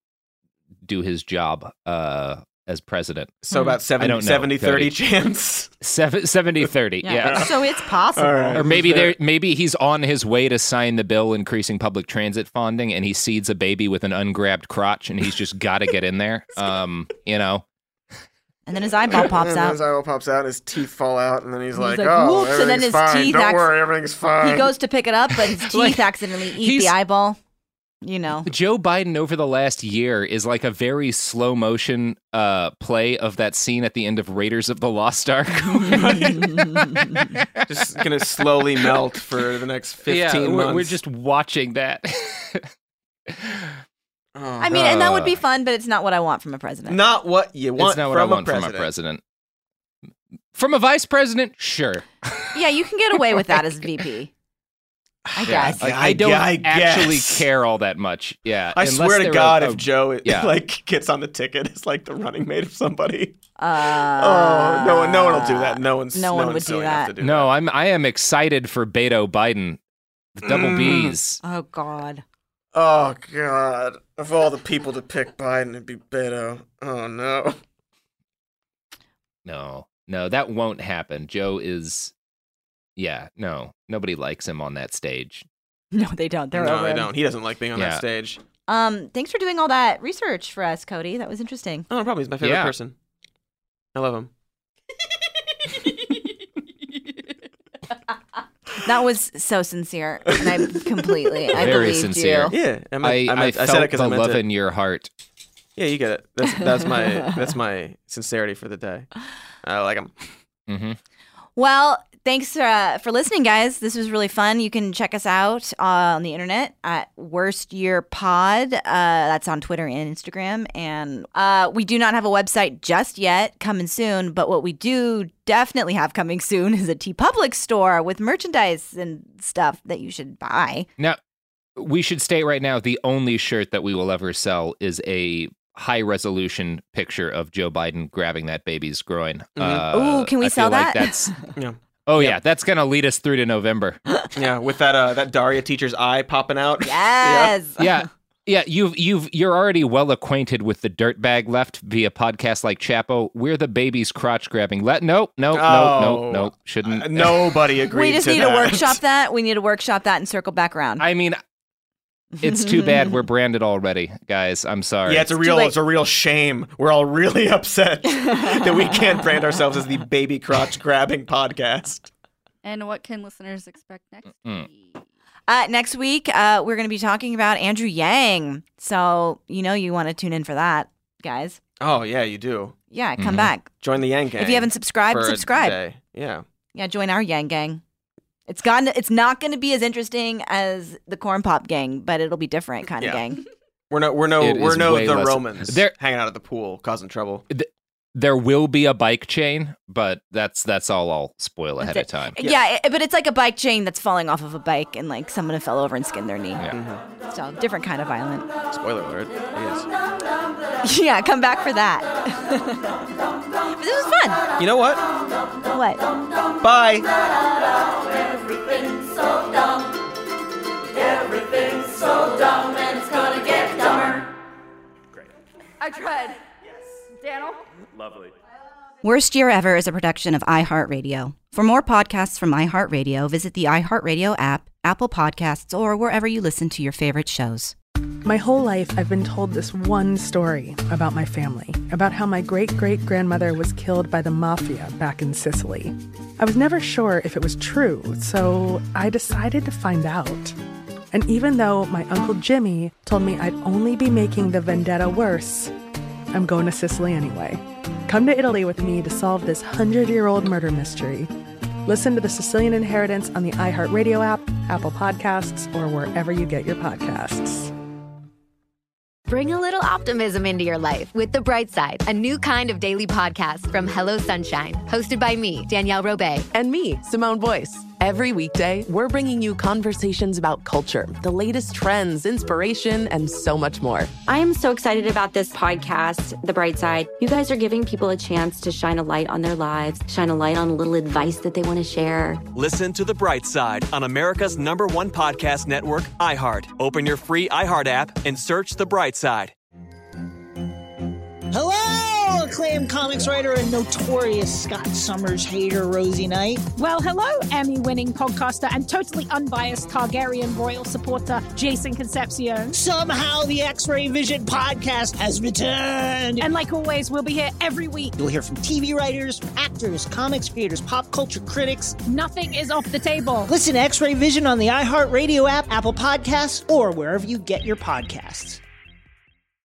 do his job uh, as president. So about I seventy, don't know, seventy thirty Cody. chance. Seven, seventy thirty, yeah. So it's possible. All right. Or maybe there, maybe he's on his way to sign the bill increasing public transit funding, and he seeds a baby with an ungrabbed crotch, and he's just got to get in there. Um, you know. And then his eyeball pops and out. Then his eyeball pops out, and his teeth fall out, and then he's, He's like, like, "Oh, whoops," and then everything's his fine. teeth Don't acc- worry, everything's fine." He goes to pick it up, but his teeth Like, accidentally eat he's- the eyeball. You know. Joe Biden over the last year is like a very slow motion uh, play of that scene at the end of Raiders of the Lost Ark. just gonna slowly melt for the next fifteen yeah, we're, months. we're just watching that. I mean, and that would be Uh, fun, but it's not what I want from a president. not what you want it's not what from I want a from president. a president. From a vice president, sure. Yeah, you can get away with that as V P. I guess. Like, I- I don't I actually guess. care all that much. Yeah, I unless swear to they're God, a- if Joe yeah. like gets on the ticket as like the running mate of somebody, Uh, oh no one, no one will do that. No one's no one one's would do silly enough that. to do No, I'm I am excited for Beto Biden. The double Mm. B's. Oh God. Oh God! Of all the people to pick Biden, it'd be Beto. Oh no! No, no, that won't happen. Joe is, yeah, no, nobody likes him on that stage. No, they don't. They're no, over they him. don't. He doesn't like being on Yeah. that stage. Um, thanks for doing all that research for us, Cody. That was interesting. Oh, no problem. He's my favorite Yeah. person. I love him. That was so sincere, and I completely, I Very believed sincere. you. Yeah, I, meant, I, I, meant, I, I said felt it because I the meant love it. in your heart. Yeah, you get it. That's that's my that's my sincerity for the day. I like them. Mm-hmm. Well, thanks uh, for listening, guys. This was really fun. You can check us out uh, on the internet at Worst Year Pod. Uh, that's on Twitter and Instagram. And uh, we do not have a website just yet, coming soon. But what we do definitely have coming soon is a TeePublic store with merchandise and stuff that you should buy. Now, we should state right now, the only shirt that we will ever sell is a high-resolution picture of Joe Biden grabbing that baby's groin. Mm-hmm. Uh, Ooh, can we I sell feel like that? that's... Yeah. Oh, yeah, that's going to lead us through to November. Yeah, with that uh, that Daria teacher's eye popping out. Yes. Yeah. yeah. Yeah, you've you've you're already well acquainted with the dirtbag left via podcasts like Chapo. We're the baby's crotch grabbing. Let nope, nope, Oh. nope, nope, nope. Shouldn't. Uh, nobody agreed We just to need that. to workshop that. We need to workshop that and circle back around. I mean, it's too bad we're branded already, guys. I'm sorry. Yeah, it's a real it's a real shame. We're all really upset that we can't brand ourselves as the baby crotch grabbing podcast. And what can listeners expect next Mm. week? Uh, next week, uh, we're going to be talking about Andrew Yang. So, you know, you want to tune in for that, guys. Oh yeah, you do. Yeah, come Mhm. back. Join the Yang Gang. If you haven't subscribed, for a subscribe. day. Yeah. Yeah, join our Yang Gang. It's gotten. It's not going to be as interesting as the Corn Pop Gang, but it'll be different kind of Yeah. gang. We're no we're no It we're is no way the less- Romans There- hanging out at the pool causing trouble. There will be a bike chain, but that's that's all I'll spoil ahead of That's time. it. Yeah, it- but it's like a bike chain that's falling off of a bike, and like someone fell over and skinned their knee. Yeah. So different kind of violent. Spoiler alert. Yes. Yeah, come back for that. But this was fun. You know what? What? Bye. Everything's so dumb. Everything's so dumb, and it's gonna get dumber. I tried. Yes. Daniel? Lovely. Worst Year Ever is a production of iHeartRadio. For more podcasts from iHeartRadio, visit the iHeartRadio app, Apple Podcasts, or wherever you listen to your favorite shows. My whole life, I've been told this one story about my family, about how my great-great-grandmother was killed by the mafia back in Sicily. I was never sure if it was true, so I decided to find out. And even though my Uncle Jimmy told me I'd only be making the vendetta worse, I'm going to Sicily anyway. Come to Italy with me to solve this hundred-year-old murder mystery. Listen to The Sicilian Inheritance on the iHeartRadio app, Apple Podcasts, or wherever you get your podcasts. Bring a little optimism into your life with The Bright Side, a new kind of daily podcast from Hello Sunshine, hosted by me, Danielle Robay. And me, Simone Boyce. Every weekday, we're bringing you conversations about culture, the latest trends, inspiration, and so much more. I am so excited about this podcast, The Bright Side. You guys are giving people a chance to shine a light on their lives, shine a light on a little advice that they want to share. Listen to The Bright Side on America's number one podcast network, iHeart. Open your free iHeart app and search The Bright Side. Hello, acclaimed comics writer and notorious Scott Summers hater, Rosie Knight. Well, hello, Emmy-winning podcaster and totally unbiased Targaryen royal supporter, Jason Concepcion. Somehow the X-Ray Vision podcast has returned. And like always, we'll be here every week. You'll hear from T V writers, actors, comics creators, pop culture critics. Nothing is off the table. Listen to X-Ray Vision on the iHeartRadio app, Apple Podcasts, or wherever you get your podcasts.